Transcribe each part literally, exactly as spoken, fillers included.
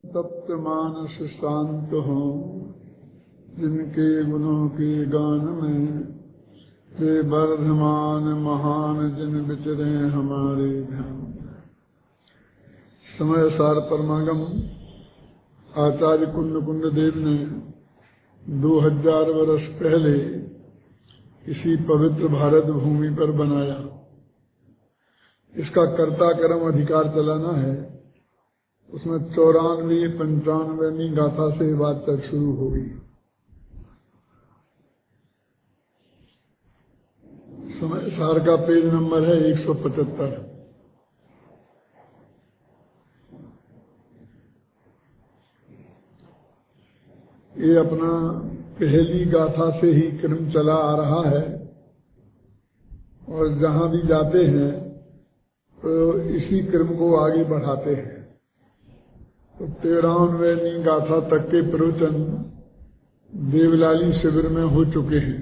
तप्त मानस शांत हो, जिनके गुणों के गान में वे वर्धमान महान जिन विचरे हमारे ध्यान। समय सार परमागम आचार्य कुंद कुंद देव ने दो हजार वर्ष पहले इसी पवित्र भारत भूमि पर बनाया। इसका कर्ता कर्म अधिकार चलाना है। उसमें चौरानवे पंचानवेवीं गाथा से बात तक शुरू होगी। समय सार का पेज नंबर है एक सौ पचहत्तर। ये अपना पहली गाथा से ही क्रम चला आ रहा है और जहां भी जाते हैं तो इसी क्रम को आगे बढ़ाते हैं। तो तेरहवीं गाथा तक के प्रवचन देवलाली शिविर में हो चुके हैं।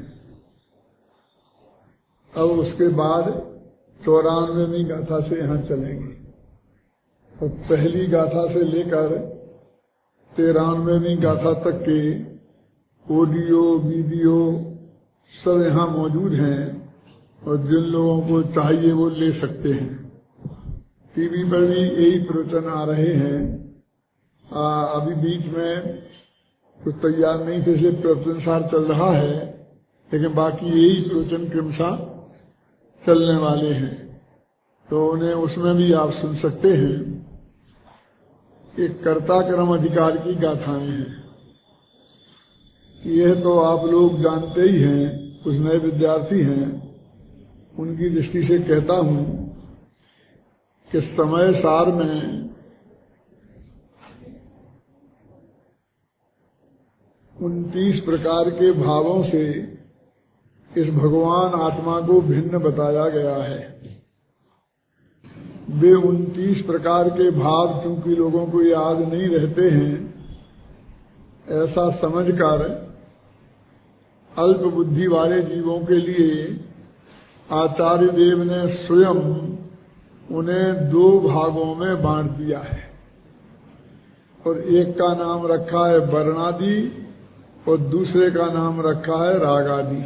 अब उसके बाद चौरानवेवीं गाथा से यहाँ चलेंगे। तो पहली गाथा से लेकर तेरहवीं गाथा तक के ऑडियो वीडियो सब यहाँ मौजूद हैं और जिन लोगों को चाहिए वो ले सकते हैं। टीवी पर भी यही प्रवचन आ रहे हैं। आ, अभी बीच में कुछ तैयार नहीं थे इसलिए प्रवचन सार चल रहा है, लेकिन बाकी यही प्रवचन क्रमशः चलने वाले हैं, तो उन्हें उसमें भी आप सुन सकते हैं। एक कर्ता कर्म अधिकार की गाथाएं हैं। यह तो आप लोग जानते ही हैं, कुछ नए विद्यार्थी हैं, उनकी दृष्टि से कहता हूं कि समय सार में उनतीस प्रकार के भावों से इस भगवान आत्मा को भिन्न बताया गया है। वे उनतीस प्रकार के भाव चूंकि लोगों को याद नहीं रहते हैं, ऐसा समझकर अल्प बुद्धि वाले जीवों के लिए आचार्य देव ने स्वयं उन्हें दो भागों में बांट दिया है और एक का नाम रखा है वर्णादि और दूसरे का नाम रखा है रागादि।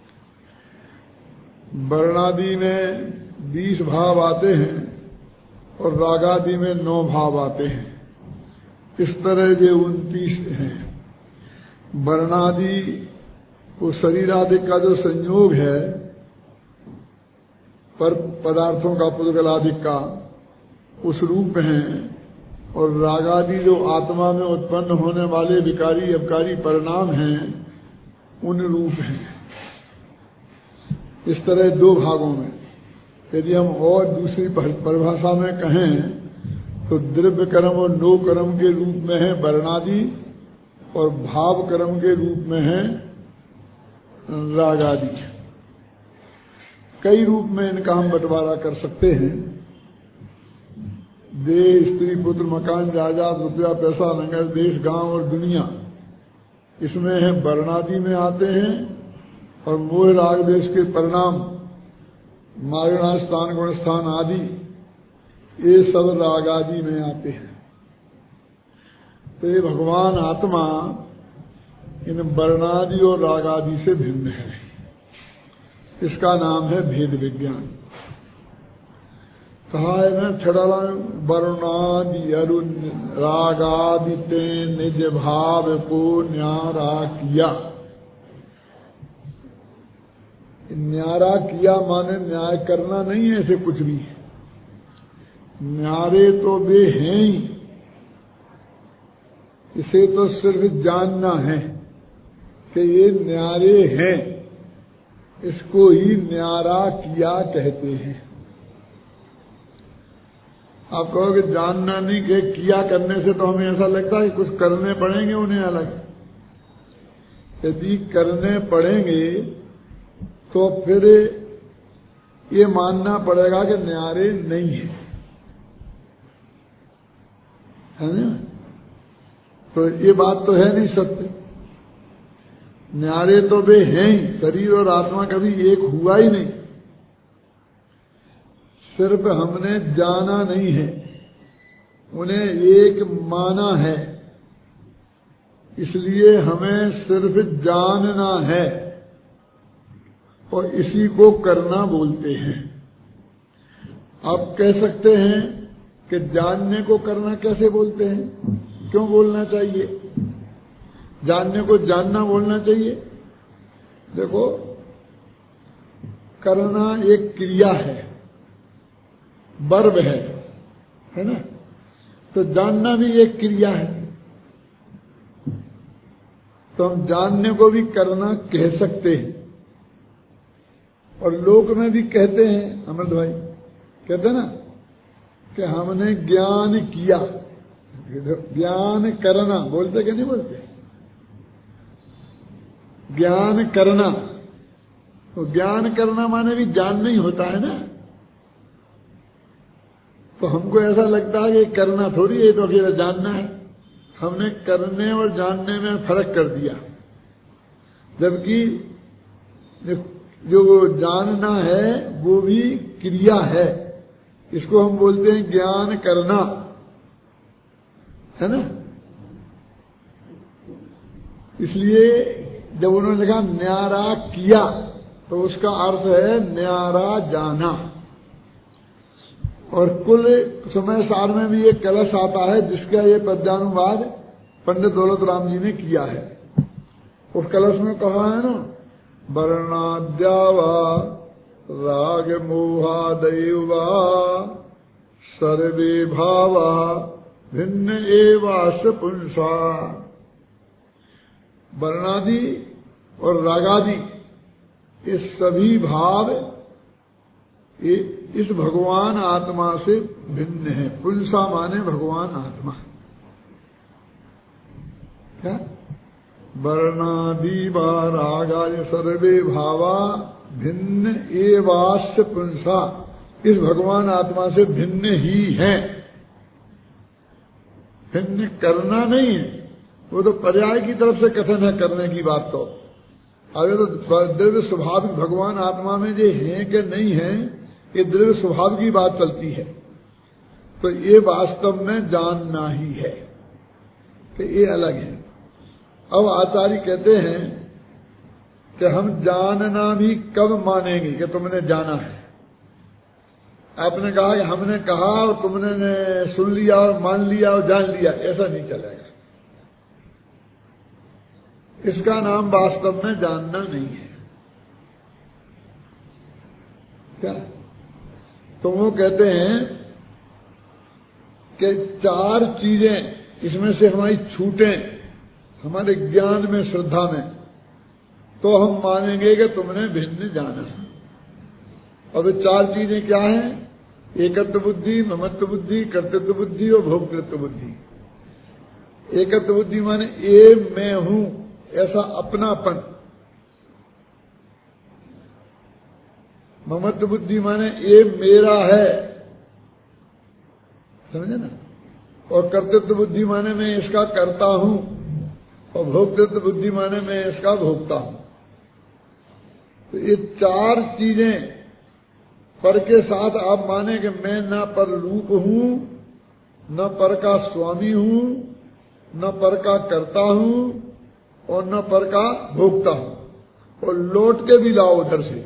वर्णादि में बीस भाव आते हैं और रागादि में नौ भाव आते हैं। इस तरह के उनतीस हैं। वर्णादि वो शरीर आदि का जो संयोग है, पर पदार्थों का पुद्गलादि का, उस रूप हैं, और रागादि जो आत्मा में उत्पन्न होने वाले विकारी अवकारी परिणाम हैं, उन रूप हैं। इस तरह दो भागों में। यदि हम और दूसरी परिभाषा में कहें तो द्रव्य कर्म और नो कर्म के रूप में है वर्णादि और भाव कर्म के रूप में है रागादि। कई रूप में इनका हम बंटवारा कर सकते हैं। देश, स्त्री, पुत्र, मकान, जायदाद, रुपया, पैसा, नगर, देश, गांव और दुनिया, इसमें है वर्णादि में आते हैं। और मोह राग देश के परिणाम, मारणा स्थान, गुण स्थान आदि, ये सब रागादि में आते हैं। तो ये भगवान आत्मा इन वर्णादि और रागादि से भिन्न है। इसका नाम है भेद विज्ञान। कहा है ना, छड़ा वर्णादि अरुण रागादि ते निज भाव को न्यारा किया। न्यारा किया माने न्याय करना नहीं है, ऐसे कुछ भी। न्यारे तो वे हैं ही, इसे तो सिर्फ जानना है कि ये न्यारे हैं। इसको ही न्यारा किया कहते हैं। आप कहोगे जानना नहीं कि किया करने से तो हमें ऐसा लगता है कि कुछ करने पड़ेंगे उन्हें अलग। यदि करने पड़ेंगे तो फिर ये मानना पड़ेगा कि न्यारे नहीं है, है ना? तो ये बात तो है नहीं सत्य। न्यारे तो वे हैं ही। शरीर और आत्मा कभी एक हुआ ही नहीं, सिर्फ हमने जाना नहीं है। उन्हें एक माना है, इसलिए हमें सिर्फ जानना है और इसी को करना बोलते हैं। आप कह सकते हैं कि जानने को करना कैसे बोलते हैं, क्यों बोलना चाहिए? जानने को जानना बोलना चाहिए। देखो, करना एक क्रिया है, वर्ब है, है ना? तो जानना भी एक क्रिया है, तो हम जानने को भी करना कह सकते हैं। और लोक में भी कहते हैं, अमृत भाई कहते हैं ना कि हमने ज्ञान किया। ज्ञान करना बोलते कि नहीं बोलते? ज्ञान करना, तो ज्ञान करना माने भी जानना ही होता है ना। तो हमको ऐसा लगता है कि करना थोड़ी है, तो अकेला जानना है। हमने करने और जानने में फर्क कर दिया, जबकि जो जानना है वो भी क्रिया है। इसको हम बोलते हैं ज्ञान करना, है ना? इसलिए जब उन्होंने लिखा न्यारा किया, तो उसका अर्थ है न्यारा जाना। और कुल समय सार में भी एक कलश आता है, जिसका ये पद्यानुवाद पंडित दौलत राम जी ने किया है। उस कलश में कहा है ना, वर्णाद्यावा राग मोहादैवा सर्वे भावा भिन्न एवास पुंसा। वर्णादि और रागादि ये सभी भाव ये इस भगवान आत्मा से भिन्न है। पुंसा माने भगवान आत्मा। क्या? वर्णादि वा रागादि सर्वे भावा भिन्न एवास्य पुंसा, इस भगवान आत्मा से भिन्न ही है, भिन्न करना नहीं है। वो तो पर्याय की तरफ से कथन है करने की बात। तो अगर तो द्रव्य स्वाभाविक भगवान आत्मा में जो है कि नहीं है, ये द्रव्य स्वभाव की बात चलती है। तो ये वास्तव में जानना ही है कि ये अलग है। अब आचार्य कहते हैं कि हम जानना भी कब मानेंगे कि तुमने जाना है। आपने कहा कि हमने कहा और तुमने सुन लिया और मान लिया और जान लिया, ऐसा नहीं चलेगा। इसका नाम वास्तव में जानना नहीं है। क्या? तो वो कहते हैं कि चार चीजें इसमें से हमारी छूटें हमारे ज्ञान में, श्रद्धा में, तो हम मानेंगे कि तुमने भिन्न जाना है। और वे चार चीजें क्या हैं? एकत्व बुद्धि, ममत्व बुद्धि, कर्तृत्व बुद्धि और भोक्तृत्व बुद्धि। एकत्व बुद्धि माने ये मैं हूं, ऐसा अपनापन। ममत्व बुद्धि माने ये मेरा है, समझे ना? और कर्तृत्व बुद्धि माने मैं इसका करता हूं, और भोक्तृत्व बुद्धि माने मैं इसका भोगता हूं। तो ये चार चीजें पर के साथ आप माने कि मैं न पर रूप हूं, न पर का स्वामी हूं, न पर का करता हूं और न पर का भोगता हूं। और लौट के भी लाओ उधर से,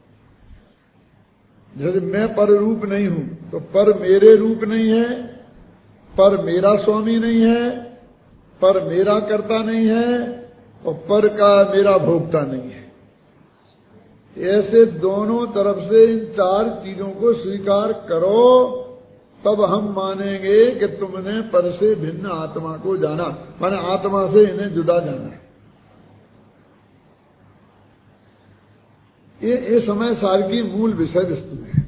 जैसे मैं पर रूप नहीं हूं तो पर मेरे रूप नहीं है, पर मेरा स्वामी नहीं है, पर मेरा कर्ता नहीं है और पर का मेरा भोगता नहीं है। ऐसे दोनों तरफ से इन चार चीजों को स्वीकार करो, तब हम मानेंगे कि तुमने पर से भिन्न आत्मा को जाना, माने आत्मा से इन्हें जुदा जाना। ये ये समय सार की मूल विषय वस्तु है।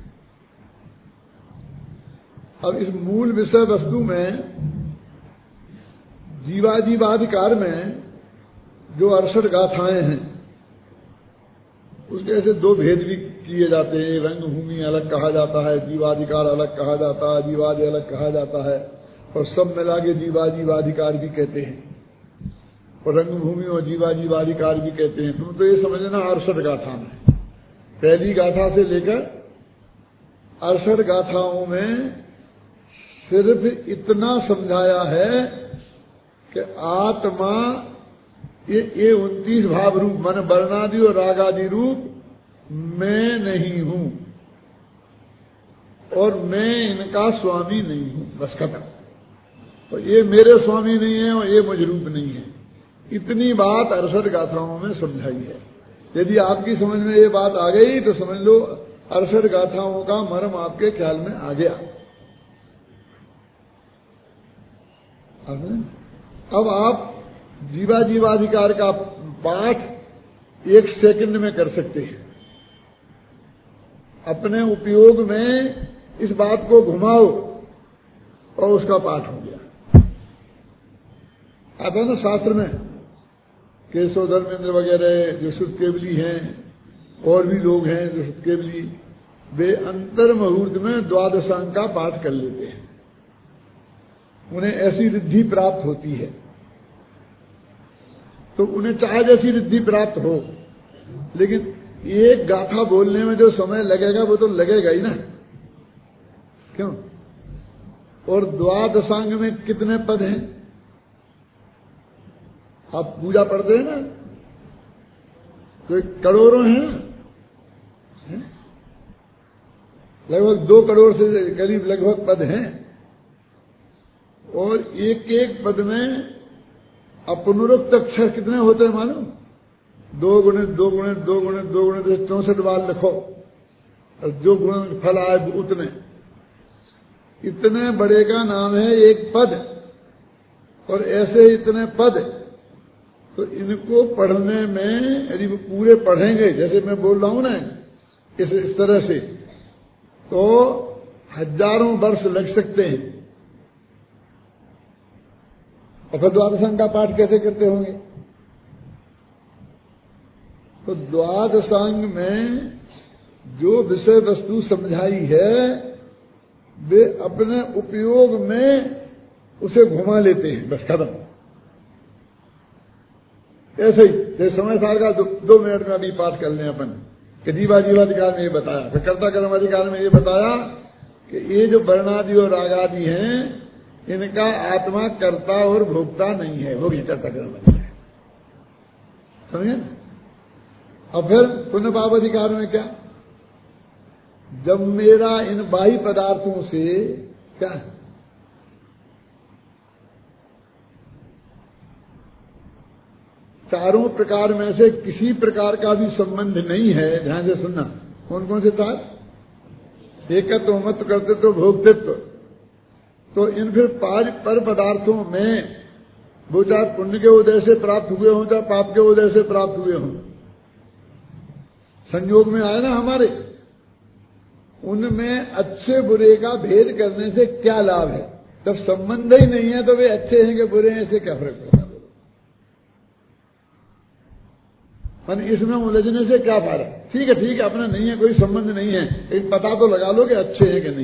अब इस मूल विषय वस्तु में जीवाजीवाधिकार में जो अड़सठ गाथाएं हैं, उसके ऐसे दो भेद भी किए जाते हैं। रंगभूमि अलग कहा जाता है, जीवाधिकार अलग कहा जाता है, जीवादि अलग कहा जाता है, और सब मिला के जीवाजीवाधिकार भी कहते हैं, और रंगभूमि और जीवाजीवाधिकार भी कहते हैं। तुम तो ये समझना अड़सठ गाथा में, पहली गाथा से लेकर अड़सठ गाथाओं में सिर्फ इतना समझाया है कि आत्मा ये ये उनतीस भाव रूप मन वर्णादि और रागादि रूप मैं नहीं हूं और मैं इनका स्वामी नहीं हूं, बस खत्म। तो ये मेरे स्वामी नहीं है और ये मुझ रूप नहीं है। इतनी बात अड़सठ गाथाओं में समझाई है। यदि आपकी समझ में ये बात आ गई तो समझ लो अड़सठ गाथाओं का मर्म आपके ख्याल में आ गया। अब आप जीवा जीवाधिकार का पाठ एक सेकंड में कर सकते हैं। अपने उपयोग में इस बात को घुमाओ और उसका पाठ हो गया। आता है ना शास्त्र में केशव धर्मेंद्र वगैरह जो शुद्ध केवली हैं और भी लोग हैं जो शुद्ध केवली, वे अंतर मुहूर्त में द्वादशांग का पाठ कर लेते हैं। उन्हें ऐसी रिद्धि प्राप्त होती है। तो उन्हें चाहे जैसी रिद्धि प्राप्त हो, लेकिन एक गाथा बोलने में जो समय लगेगा वो तो लगेगा ही ना, क्यों? और द्वादशांग में कितने पद हैं? आप पूजा पढ़ते हैं ना, तो करोड़ों हैं, है? लगभग दो करोड़ से करीब लगभग पद हैं और एक एक पद में अपनुरुक्त अक्षर कितने होते हैं मालूम? दो गुणे दो गुणे दो गुणे दो गुणे चौसठ बार लिखो और जो गुण फल आए उतने। इतने बड़े का नाम है एक पद और ऐसे इतने पद। तो इनको पढ़ने में यदि वो पूरे पढ़ेंगे जैसे मैं बोल रहा हूं ना इस, इस तरह से, तो हजारों वर्ष लग सकते हैं। और फिर द्वादशांग का पाठ कैसे करते होंगे? तो द्वादशांग में जो विषय वस्तु समझाई है वे अपने उपयोग में उसे घुमा लेते हैं, बस खत्म। ऐसे ही जैसे समय सार का दो, दो मिनट में अभी पाठ कर लें अपन कि जीवा जीवाधिकार में ये बताया, फिर कर्ता कर्म अधिकार में ये बताया कि ये जो वर्णादि और रागादि हैं इनका आत्मा कर्ता और भोक्ता नहीं है, होगी कर्ता कर्म अधिकार, समझे? और फिर पुण्य पाप अधिकार में क्या? जब मेरा इन बाह्य पदार्थों से क्या चारों प्रकार में से किसी प्रकार का भी संबंध नहीं है, ध्यान से सुनना। कौन कौन से चार? एकत्व, मत, कर्तृत्व, भोक्तृत्व। तो इन फिर पर पदार्थों में वो चाहे पुण्य के उदय से प्राप्त हुए हों चाहे पाप के उदय से प्राप्त हुए हों, संयोग में आए ना हमारे, उनमें अच्छे बुरे का भेद करने से क्या लाभ है? जब संबंध ही नहीं है तो वे अच्छे हैं कि बुरे हैं, इससे क्या फर्क पड़ता है? इसमें उलझने से क्या फायदा? ठीक है ठीक है, अपना नहीं है, कोई संबंध नहीं है, एक पता तो लगा लो कि अच्छे हैं कि नहीं।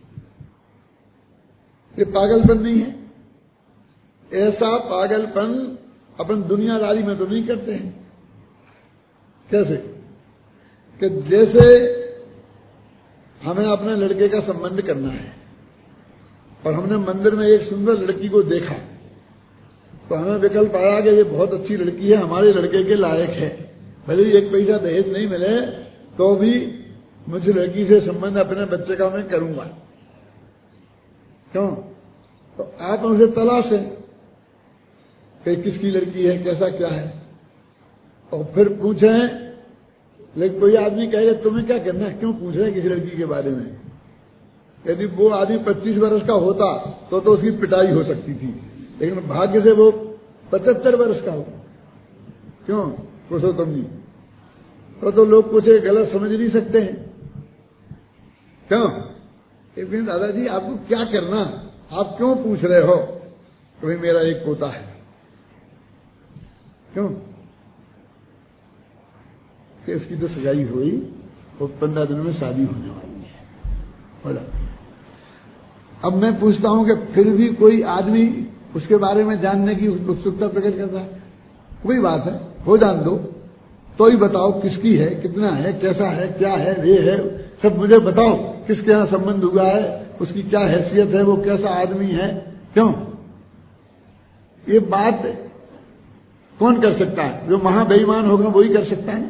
ये पागलपन नहीं है। ऐसा पागलपन अपन दुनियादारी में तो नहीं करते हैं। कैसे? कि जैसे हमें अपने लड़के का संबंध करना है और हमने मंदिर में एक सुंदर लड़की को देखा, तो हमें विकल्प आया कि ये बहुत अच्छी लड़की है, हमारे लड़के के लायक है, भले ही एक पैसा दहेज नहीं मिले तो भी मुझे लड़की से संबंध अपने बच्चे का मैं करूंगा। क्यों? तो आप उनसे तलाशें कि किसकी लड़की है, कैसा क्या है, और फिर पूछें। लेकिन कोई आदमी कहेगा तुम्हें क्या करना है, क्यों पूछ रहे हैं किसी लड़की के बारे में? यदि वो आदमी पच्चीस वर्ष का होता तो तो उसकी पिटाई हो सकती थी, लेकिन भाग्य से वो पचहत्तर वर्ष का हो। क्यों पुरुषोत्तम जी? तो तो लोग कुछ गलत समझ नहीं सकते हैं। क्यों? एक दिन दादाजी आपको क्या करना, आप क्यों पूछ रहे हो कि भाई मेरा एक पोता है? क्यों? कि इसकी तो सगाई हुई, वो पंद्रह दिनों में शादी होने वाली है। बोला अब मैं पूछता हूं कि फिर भी कोई आदमी उसके बारे में जानने की उत्सुकता प्रकट करता है, कोई बात है, हो जान दो, तो ही बताओ किसकी है, कितना है, कैसा है, क्या है, ये है, सब मुझे बताओ, किसके यहां संबंध हुआ है, उसकी क्या हैसियत है, वो कैसा आदमी है, क्यों? ये बात कौन कर सकता है? जो महाबेईमान होगा वही कर सकता है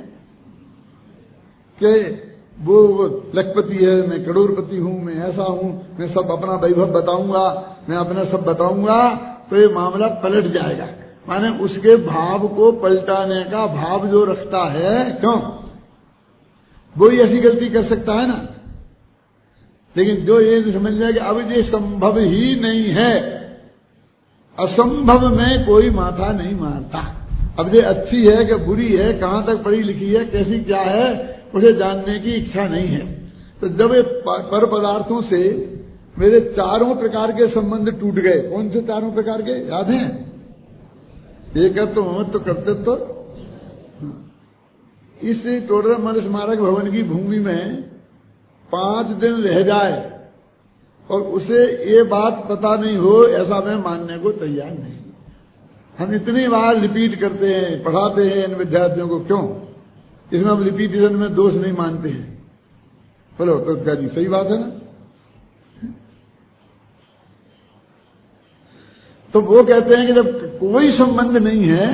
कि वो लखपति है, मैं करोड़पति हूं, मैं ऐसा हूं, मैं सब अपना वैभव बताऊंगा, मैं अपना सब बताऊंगा, तो ये मामला पलट जाएगा। माने उसके भाव को पलटाने का भाव जो रखता है, क्यों, वही ऐसी गलती कर सकता है ना। लेकिन जो ये समझ जाए कि अब ये संभव ही नहीं है, असंभव में कोई माथा नहीं मारता। अब ये अच्छी है कि बुरी है, कहां तक पढ़ी लिखी है, कैसी क्या है, उसे जानने की इच्छा नहीं है। तो जब ये पर पदार्थों से मेरे चारों प्रकार के संबंध टूट गए, कौन से चारों प्रकार के याद हैं? एकत्व, ममत्व, कर्तृत्व। इस टोडर मन स्मारक भवन की भूमि में पांच दिन रह जाए और उसे ये बात पता नहीं हो, ऐसा मैं मानने को तैयार नहीं। हम इतनी बार रिपीट करते हैं, पढ़ाते हैं इन विद्यार्थियों को, क्यों? इसमें हम रिपीटिशन में दोष नहीं मानते हैं। बोलो तो क्या जी, सही बात है ना? तो वो कहते हैं कि जब कोई संबंध नहीं है,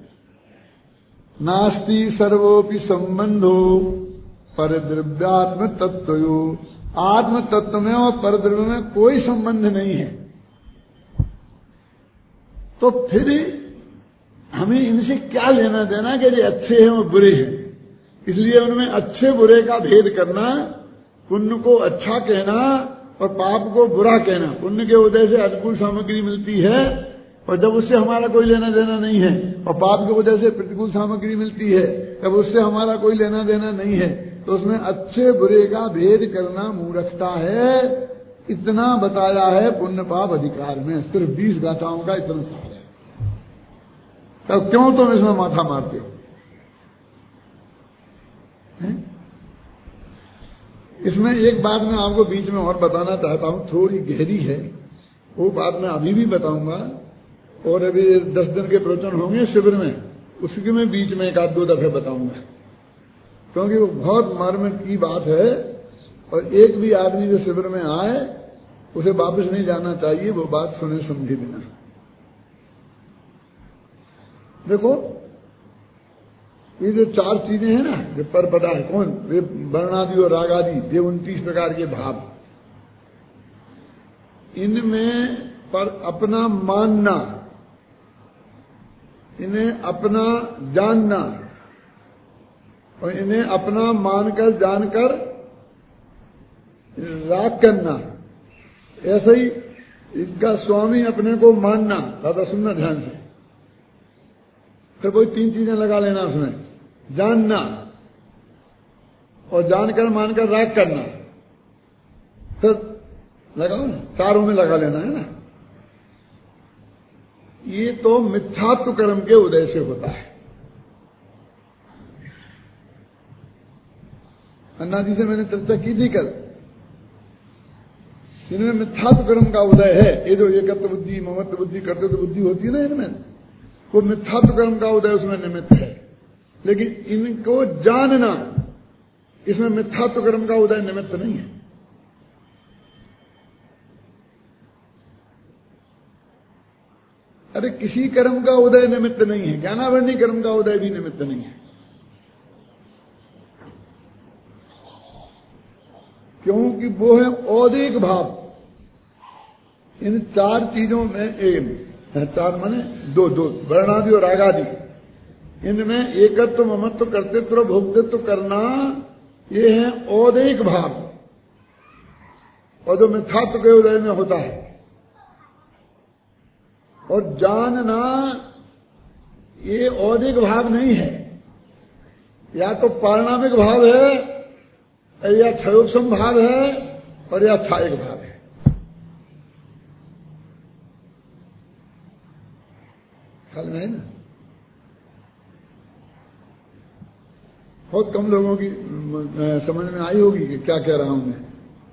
नास्ति सर्वोपि संबंधो परद्रव्यात्म तत्वयो, आत्म तत्व में और परद्रव्य में कोई संबंध नहीं है, तो फिर हमें इनसे क्या लेना देना कि ये अच्छे हैं और बुरे हैं। इसलिए उनमें अच्छे बुरे का भेद करना, पुण्य को अच्छा कहना और पाप को बुरा कहना। पुण्य के उदय से अनुकूल सामग्री मिलती है और जब उससे हमारा कोई लेना देना नहीं है, और पाप के वजह से प्रतिकूल सामग्री मिलती है जब उससे हमारा कोई लेना देना नहीं है, तो उसमें अच्छे बुरे का भेद करना मूर्खता है। इतना बताया है पुण्य पाप अधिकार में, सिर्फ बीस गाथाओं का इतना सार है। तब क्यों तुम इसमें माथा मारते हो? है? इसमें एक बात मैं आपको बीच में और बताना चाहता हूं, थोड़ी गहरी है, वो बात मैं अभी भी बताऊंगा। और अभी दस दिन के प्रवचन होंगे शिविर में, उसके में बीच में एक आध दो दफे बताऊंगा, क्योंकि वो बहुत मर्म की बात है। और एक भी आदमी जो शिविर में आए उसे वापस नहीं जाना चाहिए वो बात सुने समझे बिना। देखो, ये जो चार चीजें हैं ना, जो पर पदार्थ, कौन, वे वर्णादि और रागादि, ये उनतीस प्रकार के भाव, इनमें पर अपना मानना, इन्हें अपना जानना और इन्हें अपना मानकर जानकर राग करना, ऐसा ही इसका स्वामी अपने को मानना। दादा सुनना ध्यान से, फिर कोई तीन चीजें लगा लेना उसमें, जानना और जानकर मानकर राग करना, फिर लगाओ ना, चारों में लगा लेना है ना। ये तो मिथ्यात्व कर्म के उदय से होता है। अन्ना जी से मैंने चर्चा की थी कल, इनमें मिथ्यात्व कर्म का उदय है। ये जो एकत्व बुद्धि, ममत्व बुद्धि, कर्तव्य बुद्धि होती है ना, इनमें वो मिथ्यात्व कर्म का उदय उसमें निमित्त है। लेकिन इनको जानना, इसमें मिथ्यात्व कर्म का उदय निमित्त नहीं है। अरे किसी कर्म का उदय निमित्त नहीं है, ज्ञानावरणी कर्म का उदय भी निमित्त नहीं है। क्योंकि वो है औदिक भाव। इन चार चीजों में, एक चार माने दो दो वर्णादि और रागादि, इनमें एकत्व, ममत्व, कर्तृत्व, भोक्तृत्व करना, ये है औदिक भाव, और जो मिथ्यात्व के उदय में होता है। और जानना ये औदिक भाव नहीं है, या तो पारिणामिक भाव है, या क्षयोपम भाव है, और या छायक भाव है। ख्याल में है ना? बहुत कम लोगों की समझ में आई होगी कि क्या कह रहा हूं मैं।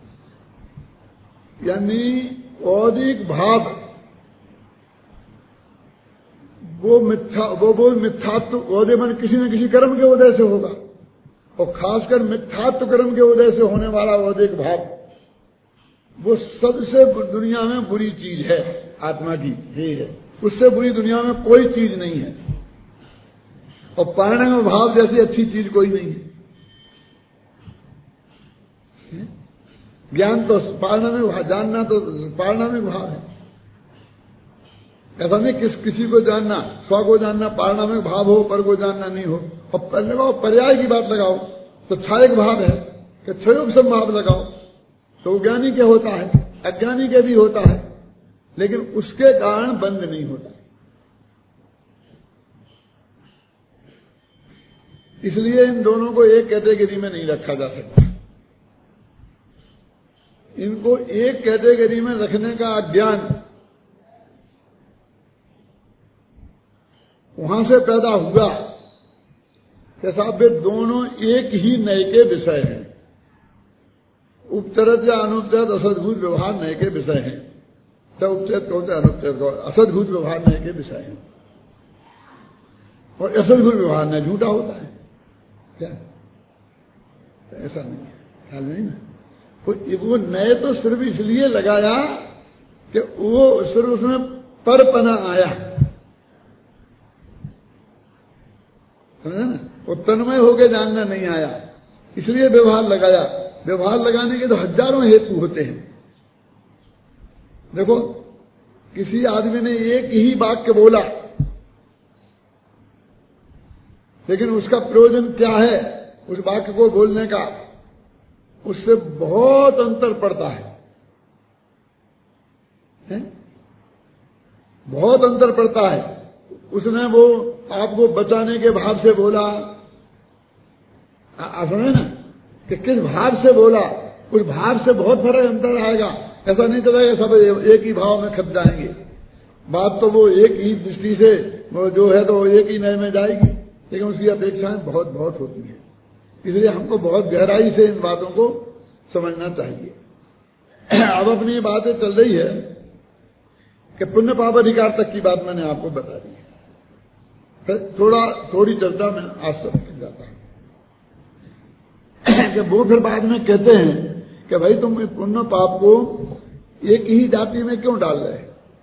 यानी औदिक भाव वो मिथ्या, वो वो मिथ्यात्व औदय मन किसी न किसी कर्म के उदय से होगा, और खासकर मिथ्यात्व कर्म के उदय से होने वाला औदिक भाव वो सबसे दुनिया में बुरी चीज है, आत्मा की ये है, उससे बुरी दुनिया में कोई चीज नहीं है। और पारणिक भाव जैसी अच्छी चीज कोई नहीं है। ज्ञान तो पारणिक, जानना तो पारणिक भाव है। ऐसा नहीं किस किसी को जानना, स्व को जानना पारणिक भाव हो, पर को जानना नहीं हो। और लगाओ पर्याय की बात लगाओ तो क्षयिक भाव है कि क्षयोग संभाव लगाओ तो ज्ञानी के होता है, अज्ञानी के भी होता है, लेकिन उसके कारण बंद नहीं होता। इसलिए इन दोनों को एक कैटेगरी में नहीं रखा जा सकता। इनको एक कैटेगरी में रखने का अज्ञान वहां से पैदा हुआ कि साहब वे दोनों एक ही नए के विषय हैं। उपचरित या अनुपचरित असद्भूत व्यवहार नए के विषय हैं। चाहे उपचरित कहो चाहे अनुपचरित कहो, असद्भूत व्यवहार नए के विषय हैं। और असद्भूत व्यवहार नए झूठा होता है क्या? ऐसा नहीं है, ख्याल नहीं ना। वो नए तो सिर्फ इसलिए लगाया कि वो सिर्फ उसमें परपना आया, समझे ना। वो तन्मय होके जानना नहीं आया, इसलिए व्यवहार लगाया। व्यवहार लगाने के तो हजारों हेतु होते हैं। देखो, किसी आदमी ने एक ही वाक्य बोला, लेकिन उसका प्रयोजन क्या है उस वाक्य को बोलने का, उससे बहुत अंतर पड़ता है, है? बहुत अंतर पड़ता है। उसने वो आपको बचाने के भाव से बोला, आप समझे ना कि किस भाव से बोला, उस भाव से बहुत फर्क अंतर आएगा। ऐसा नहीं चलेगा सब एक ही भाव में खप जाएंगे। बात तो वो एक ही दृष्टि से वो जो है तो एक ही नए में जाएगी, लेकिन उसकी अपेक्षाएं बहुत बहुत होती हैं। इसलिए हमको बहुत गहराई से इन बातों को समझना चाहिए। अब अपनी बातें चल रही है कि पुण्य पाप अधिकार तक की बात मैंने आपको बता दी। फिर थोड़ा थोड़ी चर्चा में आज तक जाता हूं कि वो फिर बाद में कहते हैं कि भाई तुम पुण्य पाप को एक ही जाति में क्यों डाल रहे?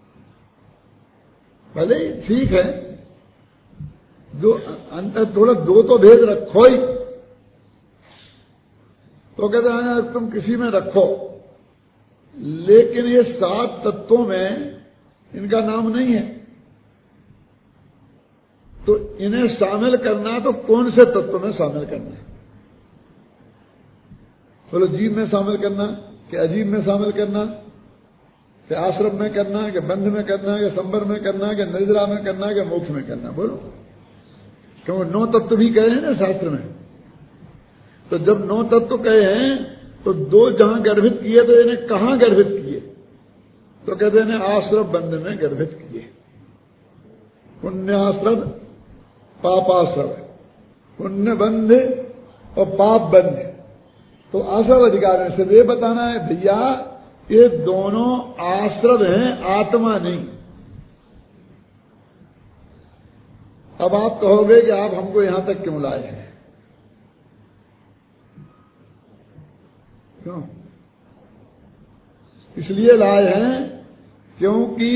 भले ठीक है, जो अंतर थोड़ा दो तो भेद रखो ही, तो कहते हैं तुम किसी में रखो, लेकिन ये सात तत्वों में इनका नाम नहीं है, तो इन्हें शामिल करना तो कौन से तत्व में शामिल करना है? बोलो जीव में शामिल करना कि अजीब में शामिल करना, कि आश्रम में करना, कि बंध में करना, कि संबर में करना, कि निर्जरा में करना, कि मोक्ष में करना? बोलो, क्यों नौ तत्व भी कहे हैं ना शास्त्र में। तो जब नौ तत्व कहे हैं तो दो जहां गर्भित किए तो इन्हें कहां गर्भित किए? तो कहते हैं आश्रम बंध में गर्भित किए। पुण्याश्रम पापाश्रम, पुण्य बंध और पाप बंध। तो आश्रम अधिकार में से ये बताना है भैया ये दोनों आश्रम हैं, आत्मा नहीं। अब आप कहोगे कि आप हमको यहां तक क्यों लाए हैं? क्यों? इसलिए लाए हैं क्योंकि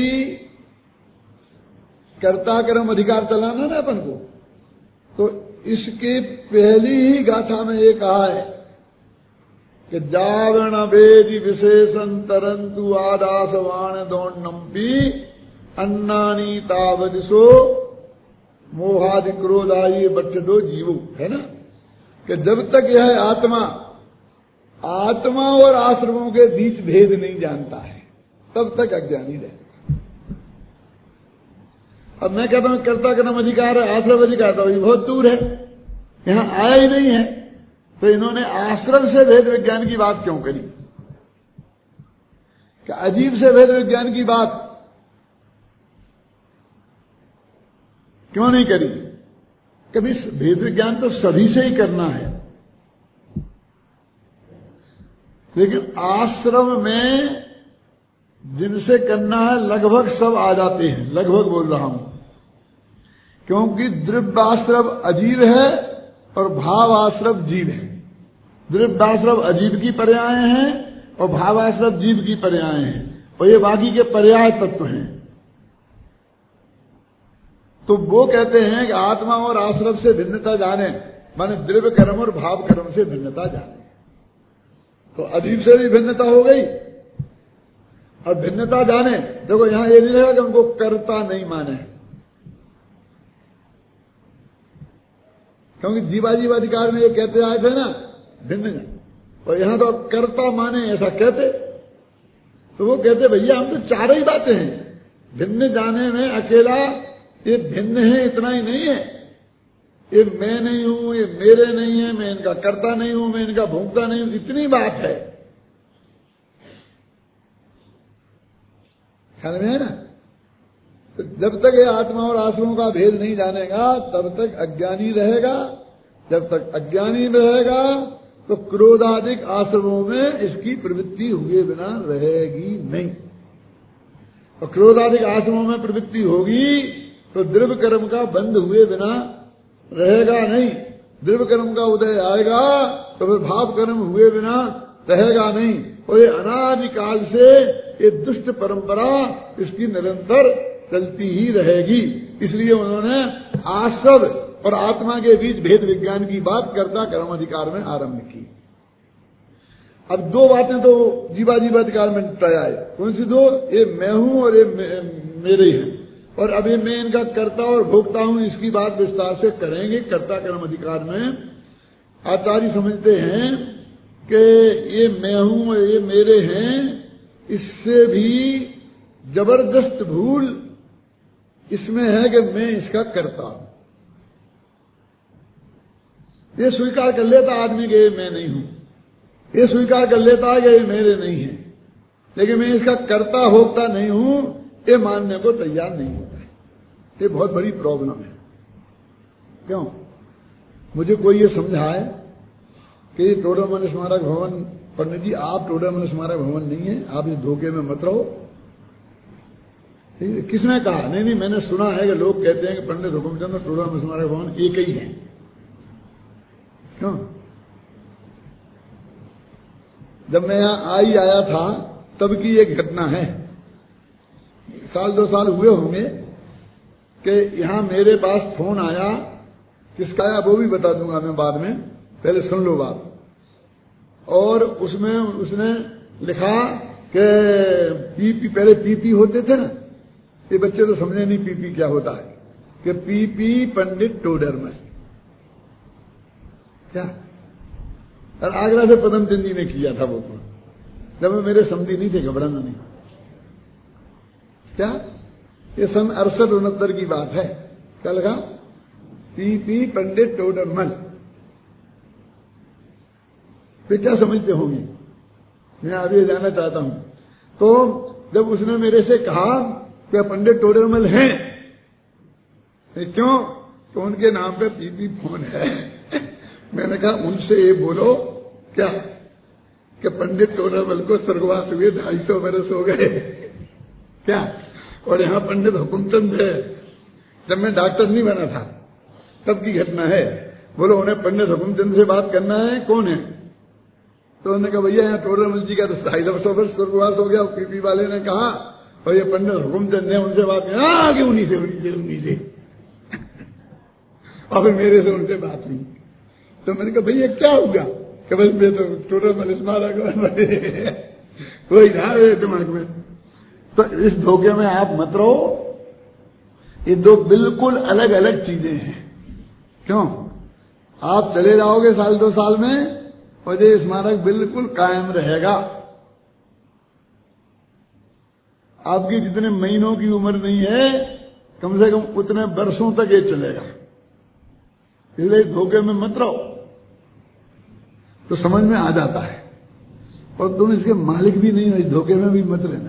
कर्ता कर्म अधिकार चलाना ना अपन को। तो इसके पहली ही गाथा में ये कहा है कि जावरण वेदी विशेषण तरंतु आदासवाण दौड़नम्पी अन्नानी तावदिशो मोहादि क्रोधाई बच्चे दो जीवो, है ना। कि जब तक यह आत्मा आत्मा और आश्रमों के बीच भेद नहीं जानता है तब तक अज्ञानी रहेगा। अब मैं कहता हूं कर्ता कर्म अधिकार है, आश्रम अधिकार तो अभी बहुत दूर है, यहां आया ही नहीं है। तो इन्होंने आश्रम से भेद विज्ञान की बात क्यों करी? क्या अजीब से भेद विज्ञान की बात क्यों नहीं करी? कभी भेद विज्ञान तो सभी से ही करना है, लेकिन आश्रम में जिनसे करना है लगभग सब आ जाते हैं। लगभग बोल रहा हूं क्योंकि द्रव्याश्रम अजीब है और भाव आश्रम जीव है। द्रव्याश्रम अजीब की पर्याय हैं और भावाश्रय जीव की पर्याय हैं, और ये बाकी के पर्याय तत्व हैं। तो वो कहते हैं कि आत्मा और आश्रय से भिन्नता जाने, माने द्रव्य कर्म और भाव कर्म से भिन्नता जाने। तो अजीब से भी भिन्नता हो गई, और भिन्नता जाने। देखो यहां ये नहीं लगा कि उनको कर्ता नहीं माने, क्योंकि जीवाजीव अधिकार में ये कहते आए थे ना भिन्न, और यहां तो कर्ता माने ऐसा कहते। तो वो कहते भैया हम तो चार ही बातें हैं, भिन्न जाने में अकेला ये भिन्न है इतना ही नहीं है, ये मैं नहीं हूं, ये मेरे नहीं है, मैं इनका कर्ता नहीं हूं, मैं इनका भोगता नहीं हूं, इतनी बात है। ख्याल में है ना? तो जब तक ये आत्मा और आश्रमों का भेद नहीं जानेगा तब तक अज्ञानी रहेगा। जब तक अज्ञानी रहेगा तो क्रोधाधिक आश्रमों में इसकी प्रवृत्ति हुए बिना रहेगी नहीं, और क्रोधाधिक आश्रमों में प्रवृत्ति होगी तो द्रव्य कर्म का बंध हुए बिना रहेगा नहीं। द्रव्य कर्म का उदय आएगा तो फिर भाव कर्म हुए बिना रहेगा नहीं, और ये अनादिकाल से ये दुष्ट परंपरा इसकी निरंतर चलती ही रहेगी। इसलिए उन्होंने आश्रय और आत्मा के बीच भेद विज्ञान की बात कर्ता कर्म अधिकार में आरंभ की। अब दो बातें तो जीवाजीव अधिकार में निपटाया है। कौन सी दो? ये मैं हूं और ये मेरे हैं, और अब ये मैं इनका कर्ता और भोगता हूं, इसकी बात विस्तार से करेंगे। कर्ता कर्म अधिकार में आचार्य समझते हैं कि ये मैं हूं और ये मेरे हैं, इससे भी जबरदस्त भूल इसमें है कि मैं इसका कर्ता हूं। ये स्वीकार कर लेता आदमी के मैं नहीं हूं, ये स्वीकार कर लेता है कि ये मेरे नहीं है, लेकिन मैं इसका कर्ता होता नहीं हूं, ये मानने को तैयार नहीं होता है। ये बहुत बड़ी प्रॉब्लम है। क्यों? मुझे कोई ये समझाए कि टोडरमल स्मारक भवन, पंडित जी आप टोडरमल स्मारक भवन नहीं है, आप इस धोखे में मत रहो। किसने कहा? नहीं नहीं, मैंने सुना है कि लोग कहते हैं कि पंडित हुकुमचंद और टोडरमल स्मारक भवन एक ही है। क्यों? जब मैं यहां आई आया था तब की एक घटना है, साल दो साल हुए होंगे कि यहां मेरे पास फोन आया। किसका आया वो भी बता दूंगा मैं बाद में, पहले सुन लो बात। और उसमें उसने लिखा कि पीपी, पहले पीपी होते थे ना, ये बच्चे तो समझे नहीं पीपी क्या होता है, कि पीपी पंडित टोडरमल क्या। और आगरा से पदम चंद जी ने किया था वो, जब वो मेरे समझी नहीं थे, घबराना नहीं। क्या ये सन अड़सठ उनहत्तर की बात है। क्या लगा? पीपी पंडित टोडरमल। फिर क्या समझते होंगे, मैं आगे जाना चाहता हूं। तो जब उसने मेरे से कहा कि पंडित टोडरमल हैं, क्यों? तो उनके नाम पे पीपी फोन है। मैंने कहा उनसे ये बोलो क्या कि पंडित टोडरमल को स्वर्गवास हुए ढाई सौ बरस हो गए क्या, और यहाँ पंडित हुकुमचंद है। जब मैं डॉक्टर नहीं बना था तब की घटना है। बोलो उन्हें पंडित हुकुमचंद से बात करना है, कौन है? तो उन्होंने कहा भैया यहाँ टोडरमल जी का तो ढाई सौ वर्ष स्वर्गवास हो गया। पीपी वाले ने कहा और ये पंडित हुकुमचंद ने उनसे बात की, आगे उन्हीं से उन्हीं से उन्हीं से और फिर मेरे से उनसे बात नहीं। तो मैंने कहा भैया क्या होगा? कि बस मैं तो टोडरमल स्मारक वही था दिमाग में। तो इस धोखे में आप मत रहो, ये दो बिल्कुल अलग अलग चीजें हैं। क्यों? आप चले जाओगे साल दो साल में और ये स्मारक बिल्कुल कायम रहेगा। आपकी जितने महीनों की उम्र नहीं है, कम से कम उतने वर्षों तक ये चलेगा। इसलिए धोखे में मत रहो, तो समझ में आ जाता है। और तुम इसके मालिक भी नहीं हो, इस धोखे में भी मत लेना।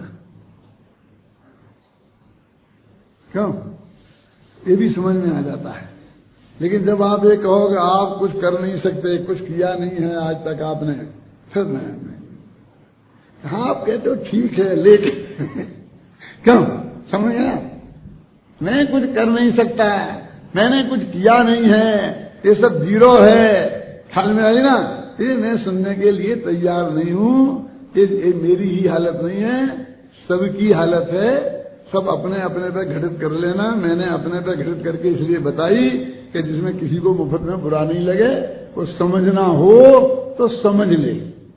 क्यों? ये भी समझ में आ जाता है। लेकिन जब आप ये कहो कि आप कुछ कर नहीं सकते, कुछ किया नहीं है आज तक आपने, फिर नहीं। हाँ आप कहते हो ठीक है, लेकिन क्यों? समझ गया? मैं कुछ कर नहीं सकता, मैंने कुछ किया नहीं है, ये सब जीरो है। ख्याल में आई ना? ये मैं सुनने के लिए तैयार नहीं हूं। ये, ये मेरी ही हालत नहीं है, सबकी हालत है। सब अपने अपने पे घटित कर लेना। मैंने अपने पे घटित करके इसलिए बताई कि जिसमें किसी को मुफ्त में बुरा नहीं लगे, वो समझना हो तो समझ ले,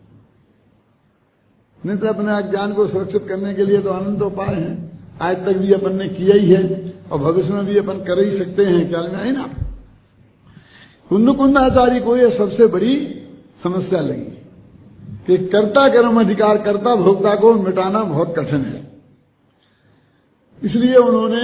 नहीं तो अपने अज्ञान को सुरक्षित करने के लिए तो अनंत उपाय हैं। आज तक भी अपन ने किया ही है और भविष्य में भी अपन कर ही सकते हैं, क्या है ना। कुंद कुंदाचार्य को यह सबसे बड़ी समस्या लगी कि कर्ता कर्म अधिकार, कर्ता भोक्ता को मिटाना बहुत कठिन है। इसलिए उन्होंने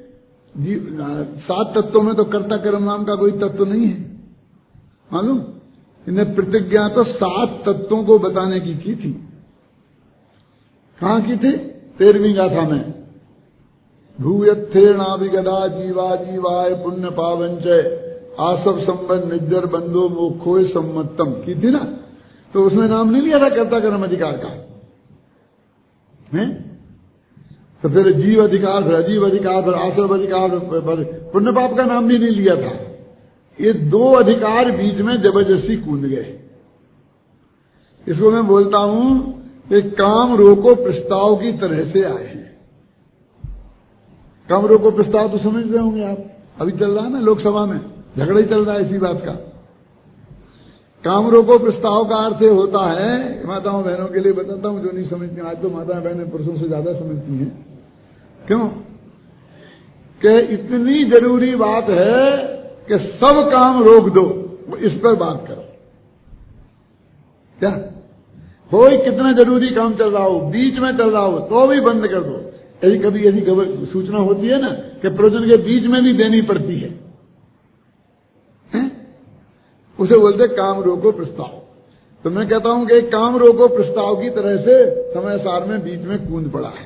सात तत्वों में तो कर्ता कर्म नाम का कोई तत्व नहीं है, मालूम। इन्हें प्रतिज्ञा तो सात तत्वों को बताने की की थी। कहां की थी? तेरहवीं गाथा में। भूयत्थेणाभिगदा जीवा जीवाय पुण्य पावंच आसव संबंध निज्जर बंधो मोक्षोय सम्मतम की थी ना। तो उसमें नाम नहीं लिया था कर्ता कर्म अधिकार का, है? तो फिर जीव अधिकार, फिर अजीव अधिकार, फिर आश्रम अधिकार, पुण्य पाप का नाम भी नहीं लिया था। ये दो अधिकार बीच में जबरदस्ती कूद गए। इसको मैं बोलता हूं कि काम रोको प्रस्ताव की तरह से आए हैं। काम रोको प्रस्ताव तो समझ रहे होंगे आप, अभी चल रहा है ना लोकसभा में, झगड़ा ही चल रहा है इसी बात का। काम रोको प्रस्ताव का अर्थ होता है, माताओं बहनों के लिए बताता हूं जो नहीं समझती, आज तो माताएं बहनें पुरुषों से ज्यादा समझती हैं। क्यों? कि इतनी जरूरी बात है कि सब काम रोक दो, इस पर बात करो। क्या हो, कितना जरूरी काम चल रहा हो, बीच में चल रहा हो तो भी बंद कर दो। यदि कभी ऐसी सूचना होती है ना कि प्रयोजन के बीच में भी देनी पड़ती है, है? उसे बोलते काम रोको प्रस्ताव। तो मैं कहता हूं कि काम रोको प्रस्ताव की तरह से समय सार में बीच में कूद पड़ा है।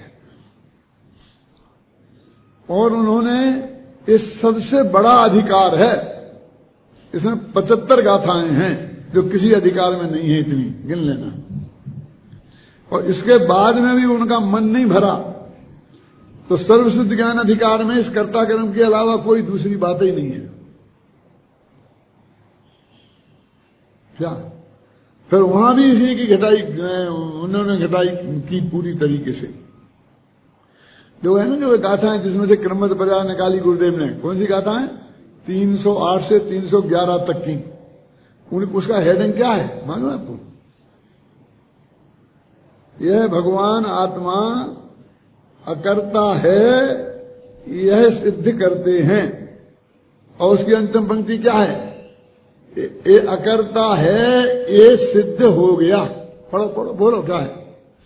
और उन्होंने इस सबसे बड़ा अधिकार है, इसमें पचहत्तर गाथाएं हैं जो किसी अधिकार में नहीं है, इतनी गिन लेना। और इसके बाद में भी उनका मन नहीं भरा तो सर्वसिद्ध ज्ञान अधिकार में इस कर्ता कर्म के अलावा कोई दूसरी बात ही नहीं है। क्या फिर वहां भी इसी की घटाई उन्होंने घटाई की पूरी तरीके से। जो है ना जो गाथाएं जिसमें से क्रमबद्ध प्रजा निकाली गुरुदेव ने, कौन सी गाथाएं? तीन सौ आठ से तीन सौ ग्यारह तक की। उसका हेडिंग क्या है मालूम है आपको? यह भगवान आत्मा अकर्ता है, यह सिद्ध करते हैं। और उसकी अंतिम पंक्ति क्या है? ये अकर्ता है, ये सिद्ध हो गया। पढ़ो पढ़ो, बोलो क्या है?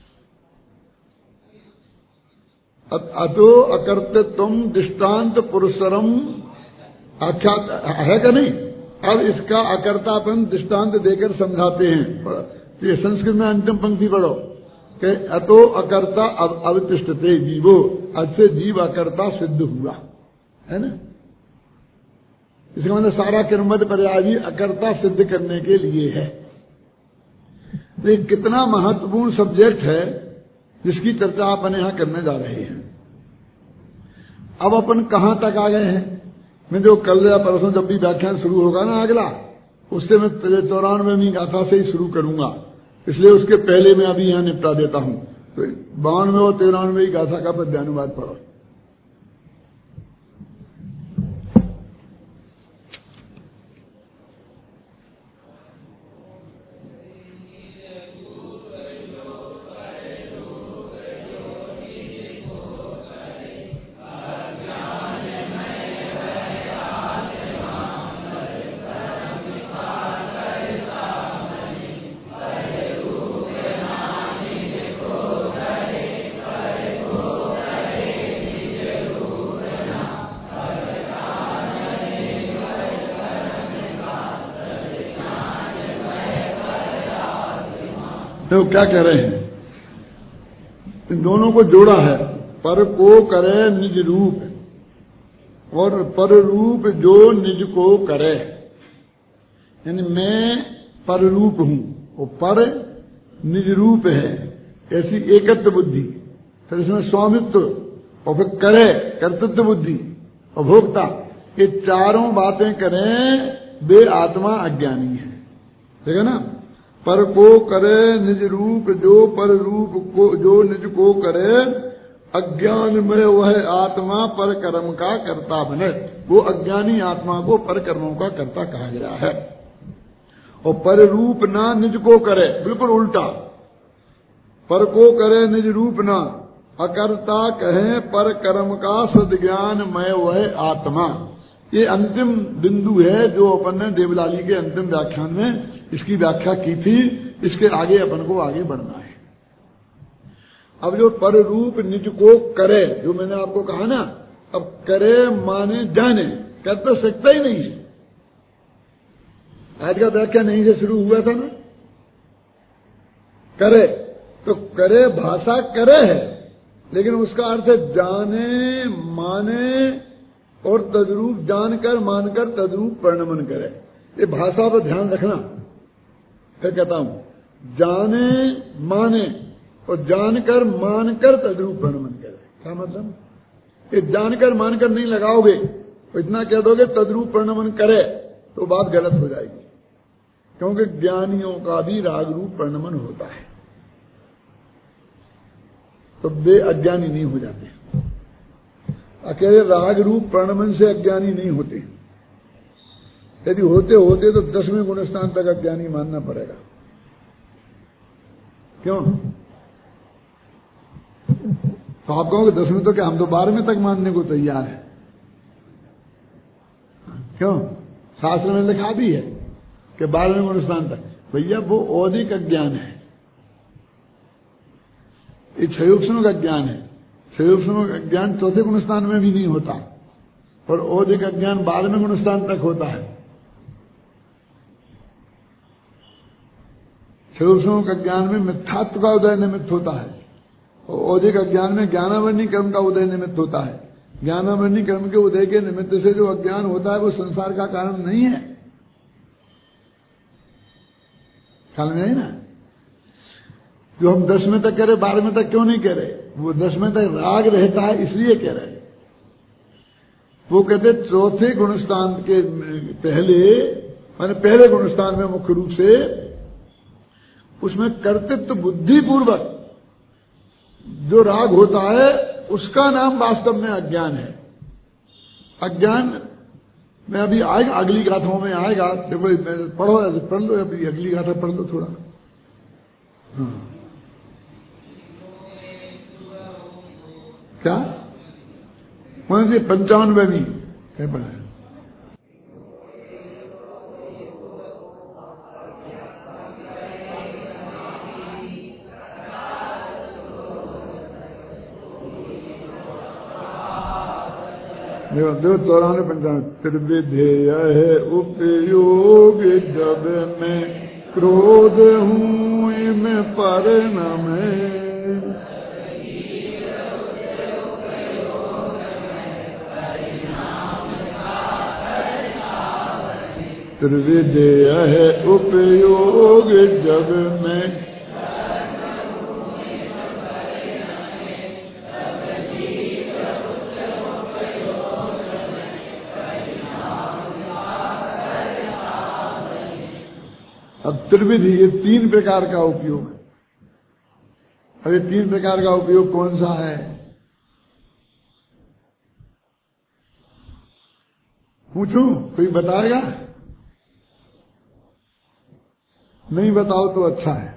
अतो अकर्तृत्वम दृष्टांत पुरुषरम आख्यात है क्या नहीं? अब इसका अकर्तापन दृष्टांत देकर समझाते हैं। ये संस्कृत में अंतिम पंक्ति पढ़ो कि अतो अकर्ता अवतिष्ठते जीवो, अच्छे जीव अकर्ता सिद्ध हुआ, है ना। इसका मतलब सारा क्रमबद्ध पर्याय अकर्ता सिद्ध करने के लिए है। तो एक कितना महत्वपूर्ण सब्जेक्ट है जिसकी चर्चा अपन यहां करने जा रहे हैं। अब अपन कहां तक आ गए हैं? मैं जो कल या परसों जब भी व्याख्यान शुरू होगा ना अगला, उससे मैं चौरानवेवीं गाथा से ही शुरू करूंगा, इसलिए उसके पहले मैं अभी यहां निपटा देता हूं। तो बानवे और तिरानवेवीं गाथा का पद्यानुवाद पढ़ो। तो क्या कह रहे हैं? इन दोनों को जोड़ा है। पर को करे निज रूप और पर रूप जो निज को करे, यानी मैं पर रूप हूं, वो पर निज रूप है, ऐसी एकत्व बुद्धि। फिर इसमें स्वामित्व और फिर करे कर्तृत्व बुद्धि और भोक्ता, ये चारों बातें करें वे आत्मा अज्ञानी है, ठीक है ना। पर को करे निज रूप, जो पर रूप को जो निज को करे, अज्ञान में वह आत्मा पर कर्म का कर्ता बने। वो अज्ञानी आत्मा को पर कर्मों का कर्ता कहा गया है। और पर रूप ना निज को करे, बिल्कुल उल्टा, पर को करे निज रूप ना, अकर्ता कहे पर कर्म का सद्ज्ञान में वह आत्मा। ये अंतिम बिंदु है जो अपन ने देवलाली के अंतिम व्याख्यान में इसकी व्याख्या की थी। इसके आगे अपन को आगे बढ़ना है। अब जो पर रूप निज को करे, जो मैंने आपको कहा ना, अब करे माने जाने, कर तो सकता ही नहीं है। आज का व्याख्या नहीं से शुरू हुआ था ना, करे तो करे भाषा करे है, लेकिन उसका अर्थ है जाने, माने और तद्रूप, जानकर मानकर तद्रूप परिणमन करे। ये भाषा पर ध्यान रखना। फिर कहता हूं, जाने माने और जानकर मानकर तद्रूप परिणमन करे। क्या मतलब? ये जानकर मानकर नहीं लगाओगे तो इतना कह दोगे तद्रूप परिणमन करे तो बात गलत हो जाएगी, क्योंकि ज्ञानियों का भी राग रूप परिणमन होता है, तो वे अज्ञानी नहीं हो जाते। अकेले राग रूप प्रणमन से अज्ञानी नहीं होते। यदि होते होते तो दसवें गुणस्थान तक अज्ञानी मानना पड़ेगा। क्यों? तो आप कहोगे दसवें तो क्या, हम तो बारहवें तक मानने को तैयार है। क्यों? शास्त्र में लिखा भी है कि बारहवें गुणस्थान तक। भैया वो औदिक अज्ञान है, ये क्षयोक्षणों का ज्ञान है। क्षयोक्षणों का ज्ञान चौथे गुणस्थान में भी नहीं होता, और औदिक अज्ञान बारहवें गुणस्थान तक होता है। क्षयोक्षणों का ज्ञान में मिथ्यात्व का उदय निमित्त होता है, और औदिक अज्ञान में ज्ञानावरणी कर्म का उदय निमित्त होता है। ज्ञानावरणी कर्म के उदय के निमित्त से जो अज्ञान होता है वो संसार का कारण नहीं है। ख्याल में है ना? जो हम दसवें तक कह रहे, बारहवें तक क्यों नहीं कह रहे? वो दसवें तक राग रहता है इसलिए कह रहे। वो कहते चौथे गुणस्थान के पहले, माने पहले गुणस्थान में मुख्य रूप से उसमें कर्तृत्व बुद्धि पूर्वक जो राग होता है उसका नाम वास्तव में अज्ञान है। अज्ञान में अभी आएगा, अगली गाथाओं में आएगा। देखो पढ़ो, पढ़ लो, अभी अगली गाथा पढ़ लो थोड़ा। हाँ। क्या कौन सी पंचानवेवीं क्या पढ़ा है? देखो देखो चौरानवे पंचानवे। त्रिविधेय है उपयोग जब मैं क्रोध हूं में परिणम त्रिविधेय है उपयोग जब मैं अब त्रिविधि, ये तीन प्रकार का उपयोग है। अब ये तीन प्रकार का उपयोग कौन सा है? पूछूं, कोई बताएगा? नहीं बताओ तो अच्छा है।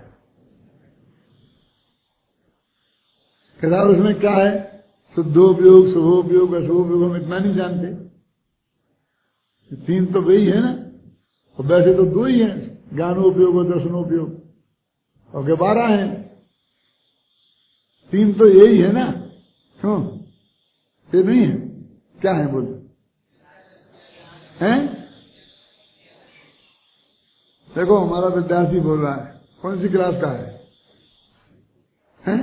कहता उसमें क्या है? शुद्धोपयोग, शुभोपयोग, अशुभोपयोग, हम इतना नहीं जानते। तीन तो वही है ना, और वैसे तो दो ही हैं, ज्ञानोपयोग और दर्शनोपयोग, और के बारह हैं। तीन तो यही है ना। क्यों ये नहीं है? क्या है बोलो? हैं? देखो हमारा विद्यार्थी बोल रहा है, कौन सी क्लास का है? हैं?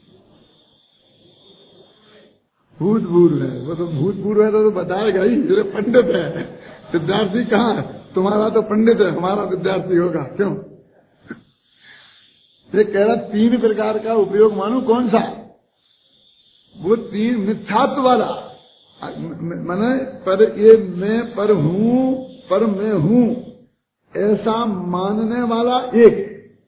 भूतपूर्व है। वो तो भूतपूर्व है तो बताएगा ही, ये पंडित है। विद्यार्थी कहाँ है? तुम्हारा तो पंडित है, हमारा विद्यार्थी होगा। क्यों? ये कह रहा तीन प्रकार का उपयोग मानो, कौन सा? वो तीन मिथ्यात्व वाला, माने पर ये मैं पर हूं, पर मैं हूं ऐसा मानने वाला एक,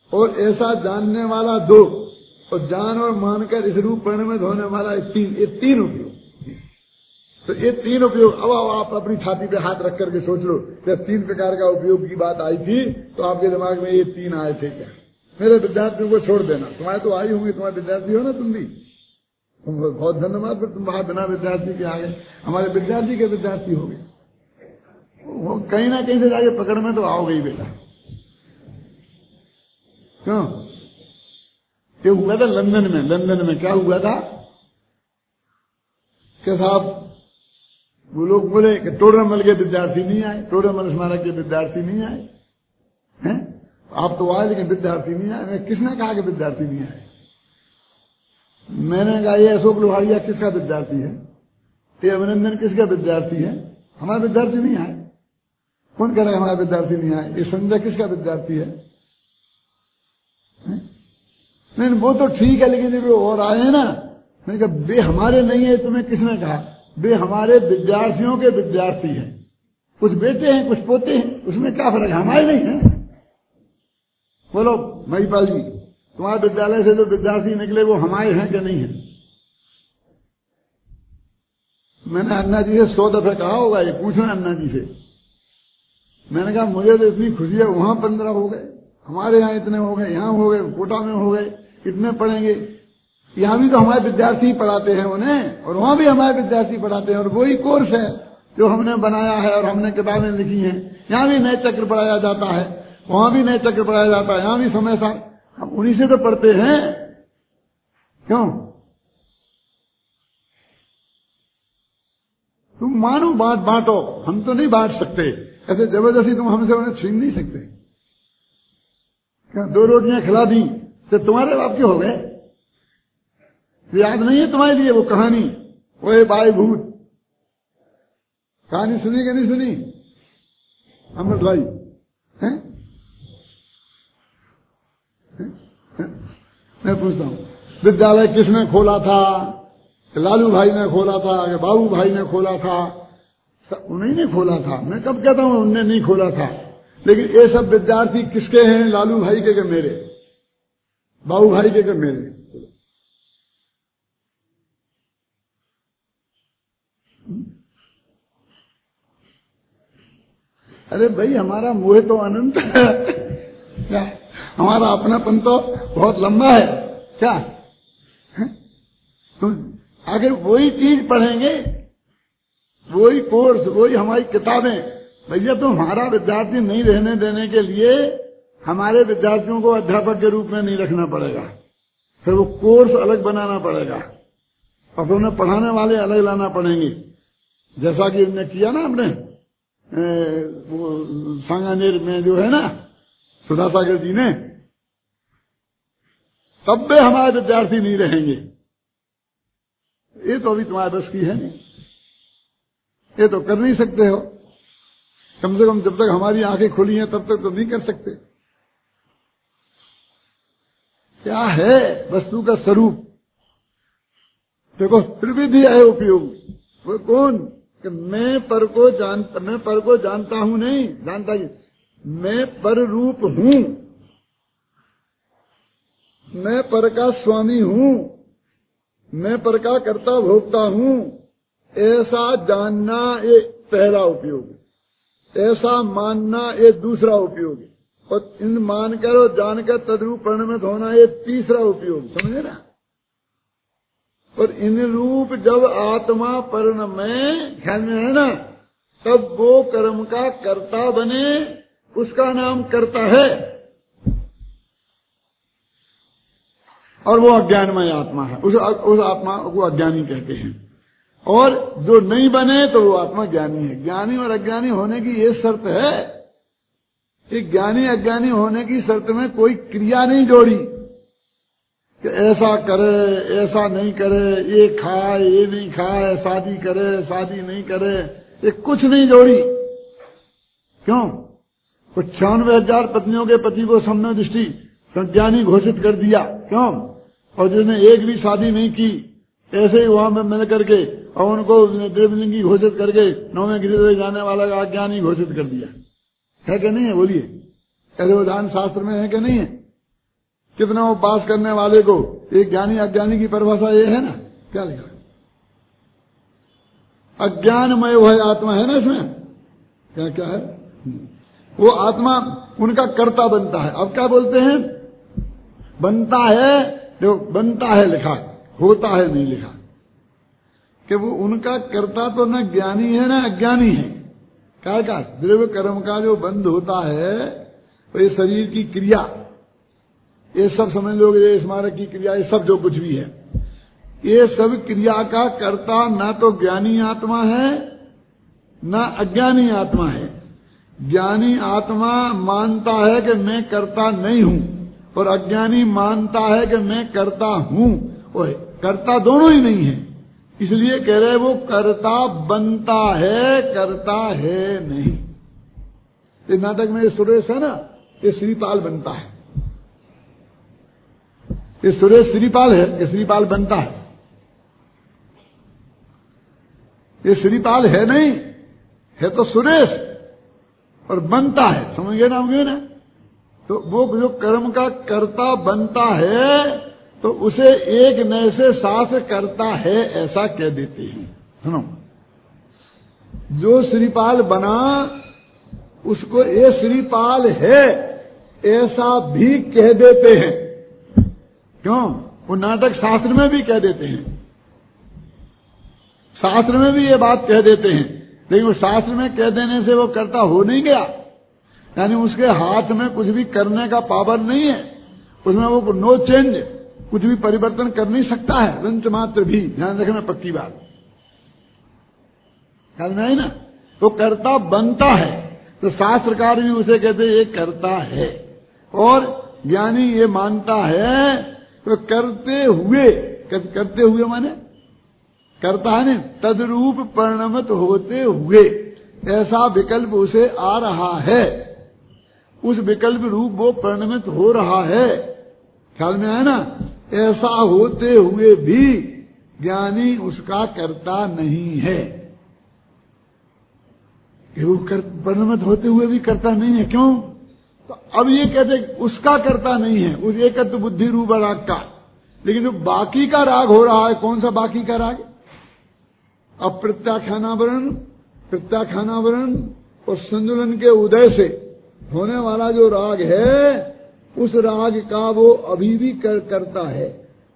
और ऐसा जानने वाला दो, और जान और मानकर इस रूप परिणमित होने वाला ये तीन, ये तीन उपयोग। तो ये तीन उपयोग, अब आप अपनी छाती पे हाथ रख करके सोच लो, जब तीन प्रकार का उपयोग की बात आई थी तो आपके दिमाग में ये तीन आए थे क्या? मेरे विद्यार्थियों को छोड़ देना, तुम्हारे तो आई होंगी, तुम्हारे विद्यार्थी हो ना तुम भी, तुम बहुत धन्यवाद, फिर तुम बाहर बिना विद्यार्थी के आ गए, हमारे विद्यार्थी के विद्यार्थी हो गए। वो कहीं ना कहीं से जाके पकड़ में तो आओगे ही बेटा। क्यों? ये हुआ था लंदन में, लंदन में क्या हुआ था कि साहब वो लोग बोले कि टोडरमल के विद्यार्थी नहीं आए, टोडरमल स्मारक के विद्यार्थी नहीं आए हैं, आप तो आए लेकिन विद्यार्थी नहीं आए। मैं किसने कहा कि विद्यार्थी नहीं आए? मैंने कहा ये अशोक लोहारिया किसका विद्यार्थी है, ये अभिनंदन किसका विद्यार्थी है? हमारे विद्यार्थी नहीं आए। कौन कह रहा है हमारा विद्यार्थी नहीं आए? ये संजय किसका विद्यार्थी है? नहीं वो तो ठीक है, लेकिन जो और आए हैं ना, मैंने कहा वे हमारे नहीं है, तुम्हें किसने कहा? वे हमारे विद्यार्थियों के विद्यार्थी हैं, कुछ बेटे हैं कुछ पोते हैं, उसमें क्या फर्क है? हमारे नहीं है। बोलो महिपाल जी, तुम्हारे विद्यालय से जो विद्यार्थी निकले वो हमारे हैं कि नहीं है? मैंने अन्ना जी से सौ दफे कहा होगा, ये पूछना अन्ना जी से। मैंने कहा मुझे तो इतनी खुशी है, वहां पंद्रह हो गए, हमारे यहाँ इतने हो गए, यहाँ हो गए, कोटा में हो गए, कितने पढ़ेंगे? यहाँ भी तो हमारे विद्यार्थी पढ़ाते हैं उन्हें, और वहां भी हमारे विद्यार्थी पढ़ाते हैं, और वही कोर्स है जो हमने बनाया है और हमने किताबें लिखी हैं। यहाँ भी नए चक्र पढ़ाया जाता है, वहां भी नए चक्र पढ़ाया जाता है, यहाँ भी समय साथ हम उन्हीं से तो पढ़ते हैं। क्यों? तुम मानो बात बांटो, हम तो नहीं बांट सकते, ऐसे जबरदस्ती तुम हमसे उन्हें छीन नहीं सकते। क्या दो रोटियां खिला दी तो तुम्हारे बाप के हो गए? याद नहीं है तुम्हारे लिए वो कहानी, वो बाई भूत कहानी सुनी कि नहीं सुनी अमृत भाई? हैं? हैं? मैं पूछता हूँ, विद्यालय किसने खोला था? लालू भाई ने खोला था कि बाबू भाई ने खोला था? उन्हीं ने खोला था। मैं कब कहता हूँ उनने नहीं खोला था, लेकिन ये सब विद्यार्थी किसके हैं? लालू भाई के, के मेरे, बाबू भाई के, के मेरे। अरे भाई हमारा मोह तो अनंत है, क्या हमारा अपनापन तो बहुत लंबा है क्या? तो आखिर वही चीज पढ़ेंगे, वही कोर्स, वही हमारी किताबें। भैया तो हमारा विद्यार्थी नहीं रहने देने के लिए हमारे विद्यार्थियों को अध्यापक के रूप में नहीं रखना पड़ेगा, फिर वो कोर्स अलग बनाना पड़ेगा और फिर उन्हें पढ़ाने वाले अलग लाना पड़ेंगे, जैसा कि उन्होंने किया ना अपने वो सांगानेर में जो है ना सुधा सागर जी ने। तब भी हमारे विद्यार्थी नहीं रहेंगे। ये तो अभी तुम्हारे बस की है नहीं, ये तो कर नहीं सकते हो। कम से कम जब तक हमारी आंखें खुली हैं तब तक तो नहीं कर सकते। क्या है वस्तु का स्वरूप? देखो त्रिविधि है उपयोग। वो कौन कि मैं पर को जान मैं पर को जानता हूं, नहीं जानता ही, मैं पर रूप हूं, मैं पर का स्वामी हूं, मैं पर का कर्ता भोक्ता हूं, ऐसा जानना ये पहला उपयोग, ऐसा मानना ये दूसरा उपयोग, और इन मानकर और जानकर तद्रूप परिणमित होना ये तीसरा उपयोग। समझे ना? और इन रूप जब आत्मा परिणमे, ख्याल में है ना, तब वो कर्म का कर्ता बने, उसका नाम कर्ता है, और वो अज्ञानमय आत्मा है। उस, उस आत्मा को अज्ञानी कहते हैं। और जो नहीं बने तो वो आत्मा ज्ञानी है। ज्ञानी और अज्ञानी होने की ये शर्त है कि ज्ञानी अज्ञानी होने की शर्त में कोई क्रिया नहीं जोड़ी कि ऐसा करे ऐसा नहीं करे, ये खाए ये नहीं खाए, शादी करे शादी नहीं करे, ये कुछ नहीं जोड़ी। क्यों? कुछ छियानवे हजार पत्नियों के पति को समन्वय दृष्टि संज्ञानी घोषित कर दिया। क्यों? और जिसने एक भी शादी नहीं की ऐसे ही वहां में मिल करके और उनको देवलिंगी घोषित करके नौवें गिरिधर जाने वाला का अज्ञानी घोषित कर दिया। है कि नहीं है? बोलिए, ऐसे उदाहरण शास्त्र में है कि नहीं है? कितना उपवास करने वाले को एक ज्ञानी अज्ञानी की परिभाषा ये है ना, क्या लिखा? अज्ञानमय वह आत्मा है ना इसमें, क्या क्या है? वो आत्मा उनका कर्ता बनता है। अब क्या बोलते हैं? बनता है, जो बनता है लिखा, होता है नहीं लिखा, कि वो उनका कर्ता तो न ज्ञानी है ना अज्ञानी है। क्या का द्रव्य कर्म का जो बंध होता है, तो ये शरीर की क्रिया, ये सब समझ लोगे, ये स्मारक की क्रिया, ये सब जो कुछ भी है, ये सब क्रिया का कर्ता न तो ज्ञानी आत्मा है न अज्ञानी आत्मा है। ज्ञानी आत्मा मानता है कि मैं कर्ता नहीं हूं, और अज्ञानी मानता है कि मैं कर्ता हूं, और कर्ता दोनों ही नहीं है। इसलिए कह रहे वो कर्ता बनता है, कर्ता है नहीं। इस नाटक में ये सुरेश है ना, ये श्रीपाल बनता है। ये सुरेश श्रीपाल है कि श्रीपाल बनता है? ये श्रीपाल है नहीं, है तो सुरेश, और बनता है, समझ गए ना? होंगे ना? तो वो जो कर्म का कर्ता बनता है, तो उसे एक नए से शास्त्र करता है ऐसा कह देते हैं। सुनो, जो श्रीपाल बना उसको ये श्रीपाल है ऐसा भी कह देते हैं। क्यों? वो नाटक शास्त्र में भी कह देते हैं, शास्त्र में भी ये बात कह देते हैं, लेकिन वो शास्त्र में कह देने से वो कर्ता हो नहीं गया, यानी उसके हाथ में कुछ भी करने का पावर नहीं है, उसमें वो नो चेंज, कुछ भी परिवर्तन कर नहीं सकता है, रंच मात्र भी। ध्यान रखना, पक्की बात, ख्याल में है ना? तो कर्ता बनता है, तो शास्त्रकार भी उसे कहते ये करता है, और ज्ञानी ये मानता है, तो करते हुए, कर, करते हुए माने करता है ना, तदरूप परिणमित होते हुए ऐसा विकल्प उसे आ रहा है, उस विकल्प रूप वो परिणमित हो रहा है। ख्याल में है ना? ऐसा होते हुए भी ज्ञानी उसका कर्ता नहीं है। वो परिणमित होते हुए भी कर्ता नहीं है। क्यों? तो अब ये कहते उसका कर्ता नहीं है, उस एकत्व बुद्धि रूप राग का, लेकिन जो बाकी का राग हो रहा है, कौन सा बाकी का राग? अप्रत्याख्यानावरण, प्रत्याख्यानावरण और संतुलन के उदय से होने वाला जो राग है, उस राग का वो अभी भी कर, करता है।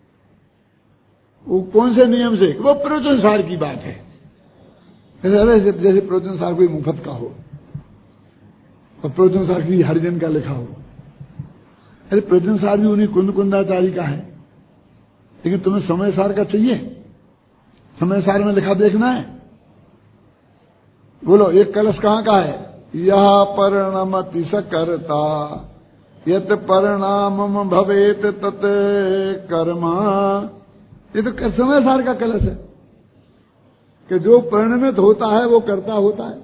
वो कौन से नियम से? वो प्रवचनसार की बात है। जैसे जैसे प्रवचनसार कोई मुफ्त का हो और प्रवचनसार की हरिजन का लिखा हो, अरे प्रवचनसार भी उन्हीं कुंद कुंदाचारी का है, लेकिन तुम्हें समय सार का चाहिए, समय सार में लिखा देखना है। बोलो, एक कलश कहाँ का है? यह परिणमति सकर्ता यत परिणामम भवेत तत कर्मा। ये तो समय सार का कलश है कि जो परिणमित होता है वो कर्ता होता है,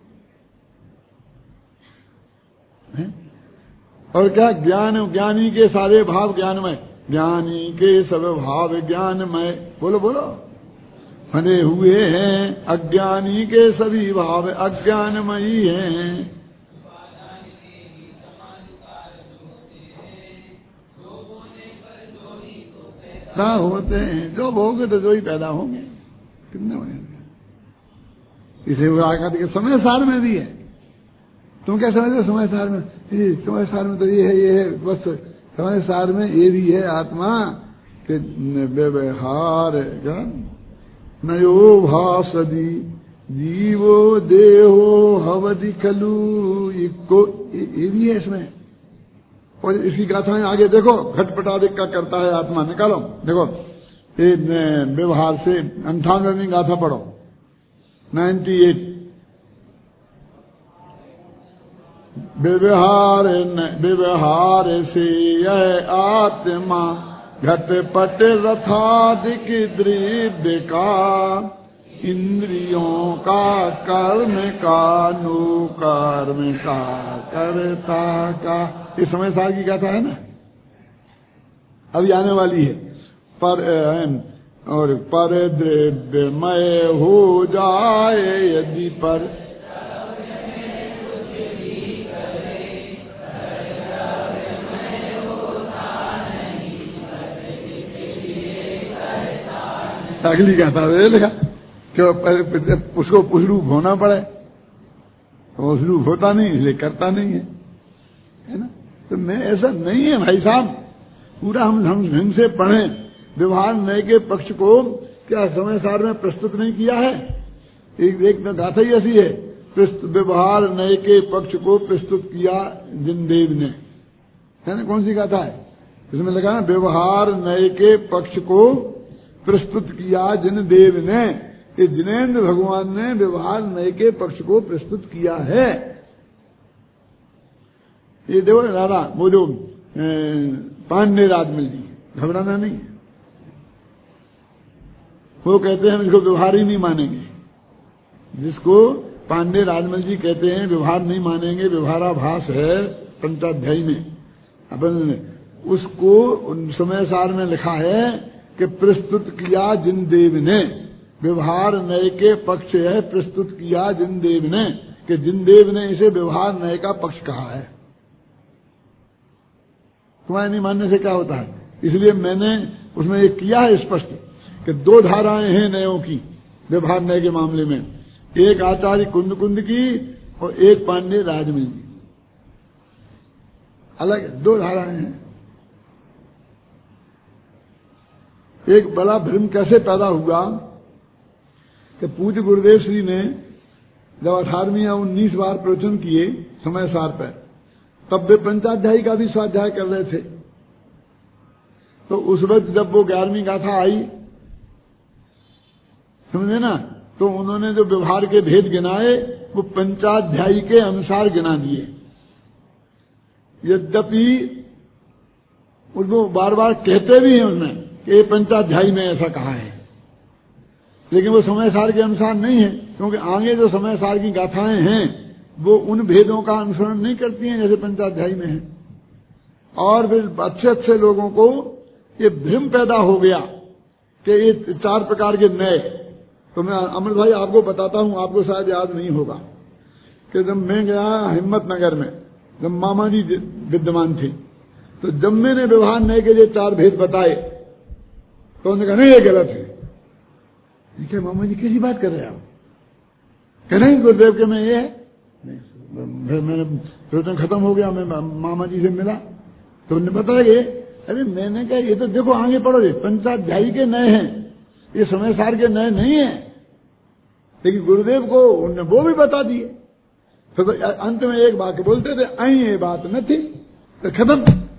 है? और क्या? ज्ञान, ज्ञानी के सारे भाव ज्ञानमय, ज्ञानी के सब भाव ज्ञानमय। बोलो बोलो, बने हुए हैं, अज्ञानी के सभी भाव अज्ञानमयी हैं। ना होते हैं, जो भोगे तो जो ही पैदा होंगे, कितने होंगे। इसे वो आकर के समय सार में भी है। तुम क्या समझते हो समय सार में? समय सार में तो ये है, ये है, बस समय सार में ये भी है आत्मा के व्यवहार नयो भासदी जीवो देहो हवदि खलु, ये भी है इसमें। और इसकी गाथाएं आगे देखो, घटपटादिक का करता है आत्मा, निकालो देखो, ये व्यवहार से अंठानवें गाथा पढ़ो, नाइन्टी एट। व्यवहार व्यवहार से यह आत्मा घटपट रथादिक दृव्य का, इंद्रियों का कर्म का नु कर्म का करता का। ये समय सार की गाथा है ना, अभी आने वाली है। पर और पर द्रव्यमय हो जाए यदि पर, अगली गाथा में लिखा क्यों उसको उसरूप होना पड़े, तो उसरूप होता नहीं इसलिए करता नहीं है, है ना। तो मैं ऐसा नहीं है भाई साहब, पूरा हम हम ढंग से पढ़ें। व्यवहार न्याय के पक्ष को क्या समय सार में प्रस्तुत नहीं किया है? एक एक गाथा ही ऐसी है, व्यवहार न्याय के पक्ष को प्रस्तुत किया जिनदेव ने, है ना। कौन सी गाथा है? इसमें लगा ना, व्यवहार न्याय के पक्ष को प्रस्तुत किया जिनदेव ने, कि जिनेन्द्र भगवान ने व्यवहार न्याय के पक्ष को प्रस्तुत किया है। ये देखो दादा, वो जो पांडे राजमल जी, घबराना नहीं, वो कहते हैं हम इसको व्यवहार ही नहीं मानेंगे। जिसको पांडे राजमल जी कहते हैं व्यवहार नहीं मानेंगे, व्यवहाराभास है पंचाध्यायी में अपन, उसको उन समय सार में लिखा है कि प्रस्तुत किया जिनदेव ने, व्यवहार न्याय के पक्ष है प्रस्तुत किया जिनदेव ने, कि जिनदेव ने इसे व्यवहार न्याय का पक्ष कहा है। तुम्हारे नहीं मानने से क्या होता है? इसलिए मैंने उसमें एक किया है स्पष्ट कि दो धाराएं हैं न्यायों की व्यवहार न्याय के मामले में, एक आचार्य कुंद कुंद की और एक पांडे राजमल जी, अलग दो धाराएं हैं। एक बड़ा भ्रम कैसे पैदा हुआ कि पूज्य गुरुदेव श्री ने जब अठारहवीं या उन्नीस बार प्रवचन किए समय सार पर, तब वे पंचाध्यायी का भी स्वाध्याय कर रहे थे। तो उस वक्त जब वो ग्यारहवीं गाथा आई, समझे ना, तो उन्होंने जो व्यवहार के भेद गिनाए वो पंचाध्यायी के अनुसार गिना दिए। यद्यपि उसको बार बार कहते भी हैं उसमें कि पंचाध्यायी ने ऐसा कहा है, लेकिन वो समय सार के अनुसार नहीं है, क्योंकि आगे जो समय सार की गाथाएं हैं वो उन भेदों का अनुसरण नहीं करती हैं जैसे पंचाध्यायी में है। और फिर अच्छे अच्छे लोगों को ये भ्रम पैदा हो गया कि ये चार प्रकार के नए। तो मैं अमृत भाई आपको बताता हूं, आपको शायद याद नहीं होगा कि जब मैं गया हिम्मतनगर में, जब मामा जी विद्यमान थे, तो जब मैंने व्यवहार न्याय के लिए चार भेद बताए तो उन्होंने कहा नहीं ये गलत है। क्या मामा जी कैसी बात कर रहे हैं आप? कह नहीं गुरुदेव के में ये है। फिर मैंने प्रवचन खत्म हो गया, मैं मामा जी से मिला तो उन्होंने बताया, अरे मैंने कहा ये तो देखो आगे पढ़ो, ये पंचाध्यायी के नए हैं, ये समय सार के नए नहीं है। लेकिन गुरुदेव को उन्होंने वो भी बता दिए। तो, तो अंत में एक बात बोलते थे, आई ये बात न थी, तो खत्म।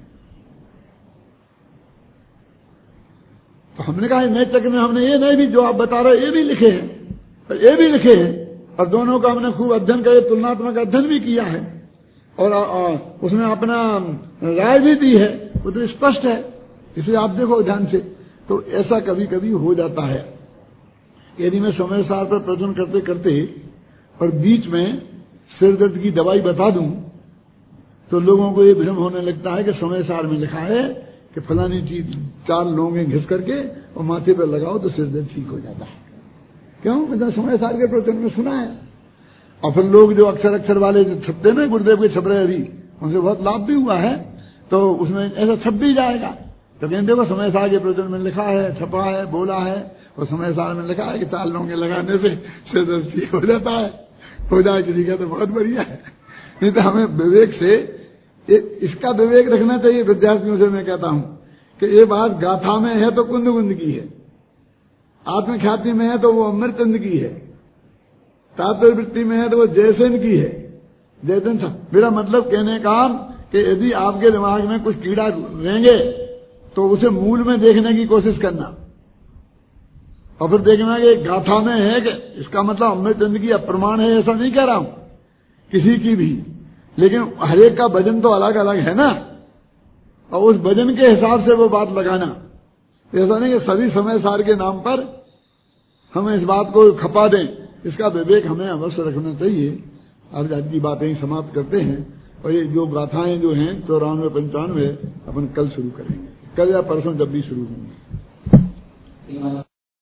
तो हमने कहा नए चक्र में हमने ये नहीं भी जो आप बता रहे ये भी लिखे हैं, और ये भी लिखे हैं, और दोनों का हमने खूब अध्ययन करके तुलनात्मक अध्ययन भी किया है, और आ, आ, उसमें अपना राय भी दी है, वो तो स्पष्ट है। इसलिए आप देखो ध्यान से। तो ऐसा कभी कभी हो जाता है, यदि मैं समय सार पर प्रवचन करते करते और बीच में सिर दर्द की दवाई बता दूं तो लोगों को ये भ्रम होने लगता है कि समय सार में लिखा है कि फलानी चीज चार लोंगे घिस करके और माथे पर लगाओ तो सिर दर्द ठीक हो जाता है। क्यों? मतलब समय सार के प्रवचन में सुना है। और फिर लोग जो अक्षर अक्षर वाले जो छपते ना, गुरुदेव के छप रहे अभी, उनसे बहुत लाभ भी हुआ है, तो उसमें ऐसा छप भी जाएगा। तो कहते देखो समय सार के प्रवचन में लिखा है, छपा है, बोला है, और समय सार में लिखा है कि चार लोंगे लगाने से सिर दर्द ठीक हो जाता है। हो जाए किसी का तो बहुत बढ़िया है। नहीं तो हमें विवेक से इसका विवेक रखना चाहिए। विद्यार्थियों से मैं कहता हूं कि ये बात गाथा में है तो कुंद कुंद की है, आत्मख्याति में है तो वो अमृतचंद की है, तात्पर्यवृत्ति में है तो वो जयसेन की है। जयसेन था मेरा मतलब कहने का कि यदि आपके दिमाग में कुछ कीड़ा रहेंगे तो उसे मूल में देखने की कोशिश करना, और फिर देखना कि गाथा में है कि इसका मतलब अमृतचंद की अप्रमाण है, ऐसा नहीं कह रहा हूं किसी की भी, लेकिन हरेक का वजन तो अलग अलग है ना, और उस वजन के हिसाब से वो बात लगाना। ऐसा नहीं कि सभी समय सार के नाम पर हम इस बात को खपा दें, इसका विवेक हमें अवश्य रखना चाहिए। अब आज की बातें समाप्त करते हैं, और ये जो गाथाएं जो हैं चौरानवे पंचानवे अपन कल शुरू करेंगे, कल या परसों जब भी शुरू होंगे।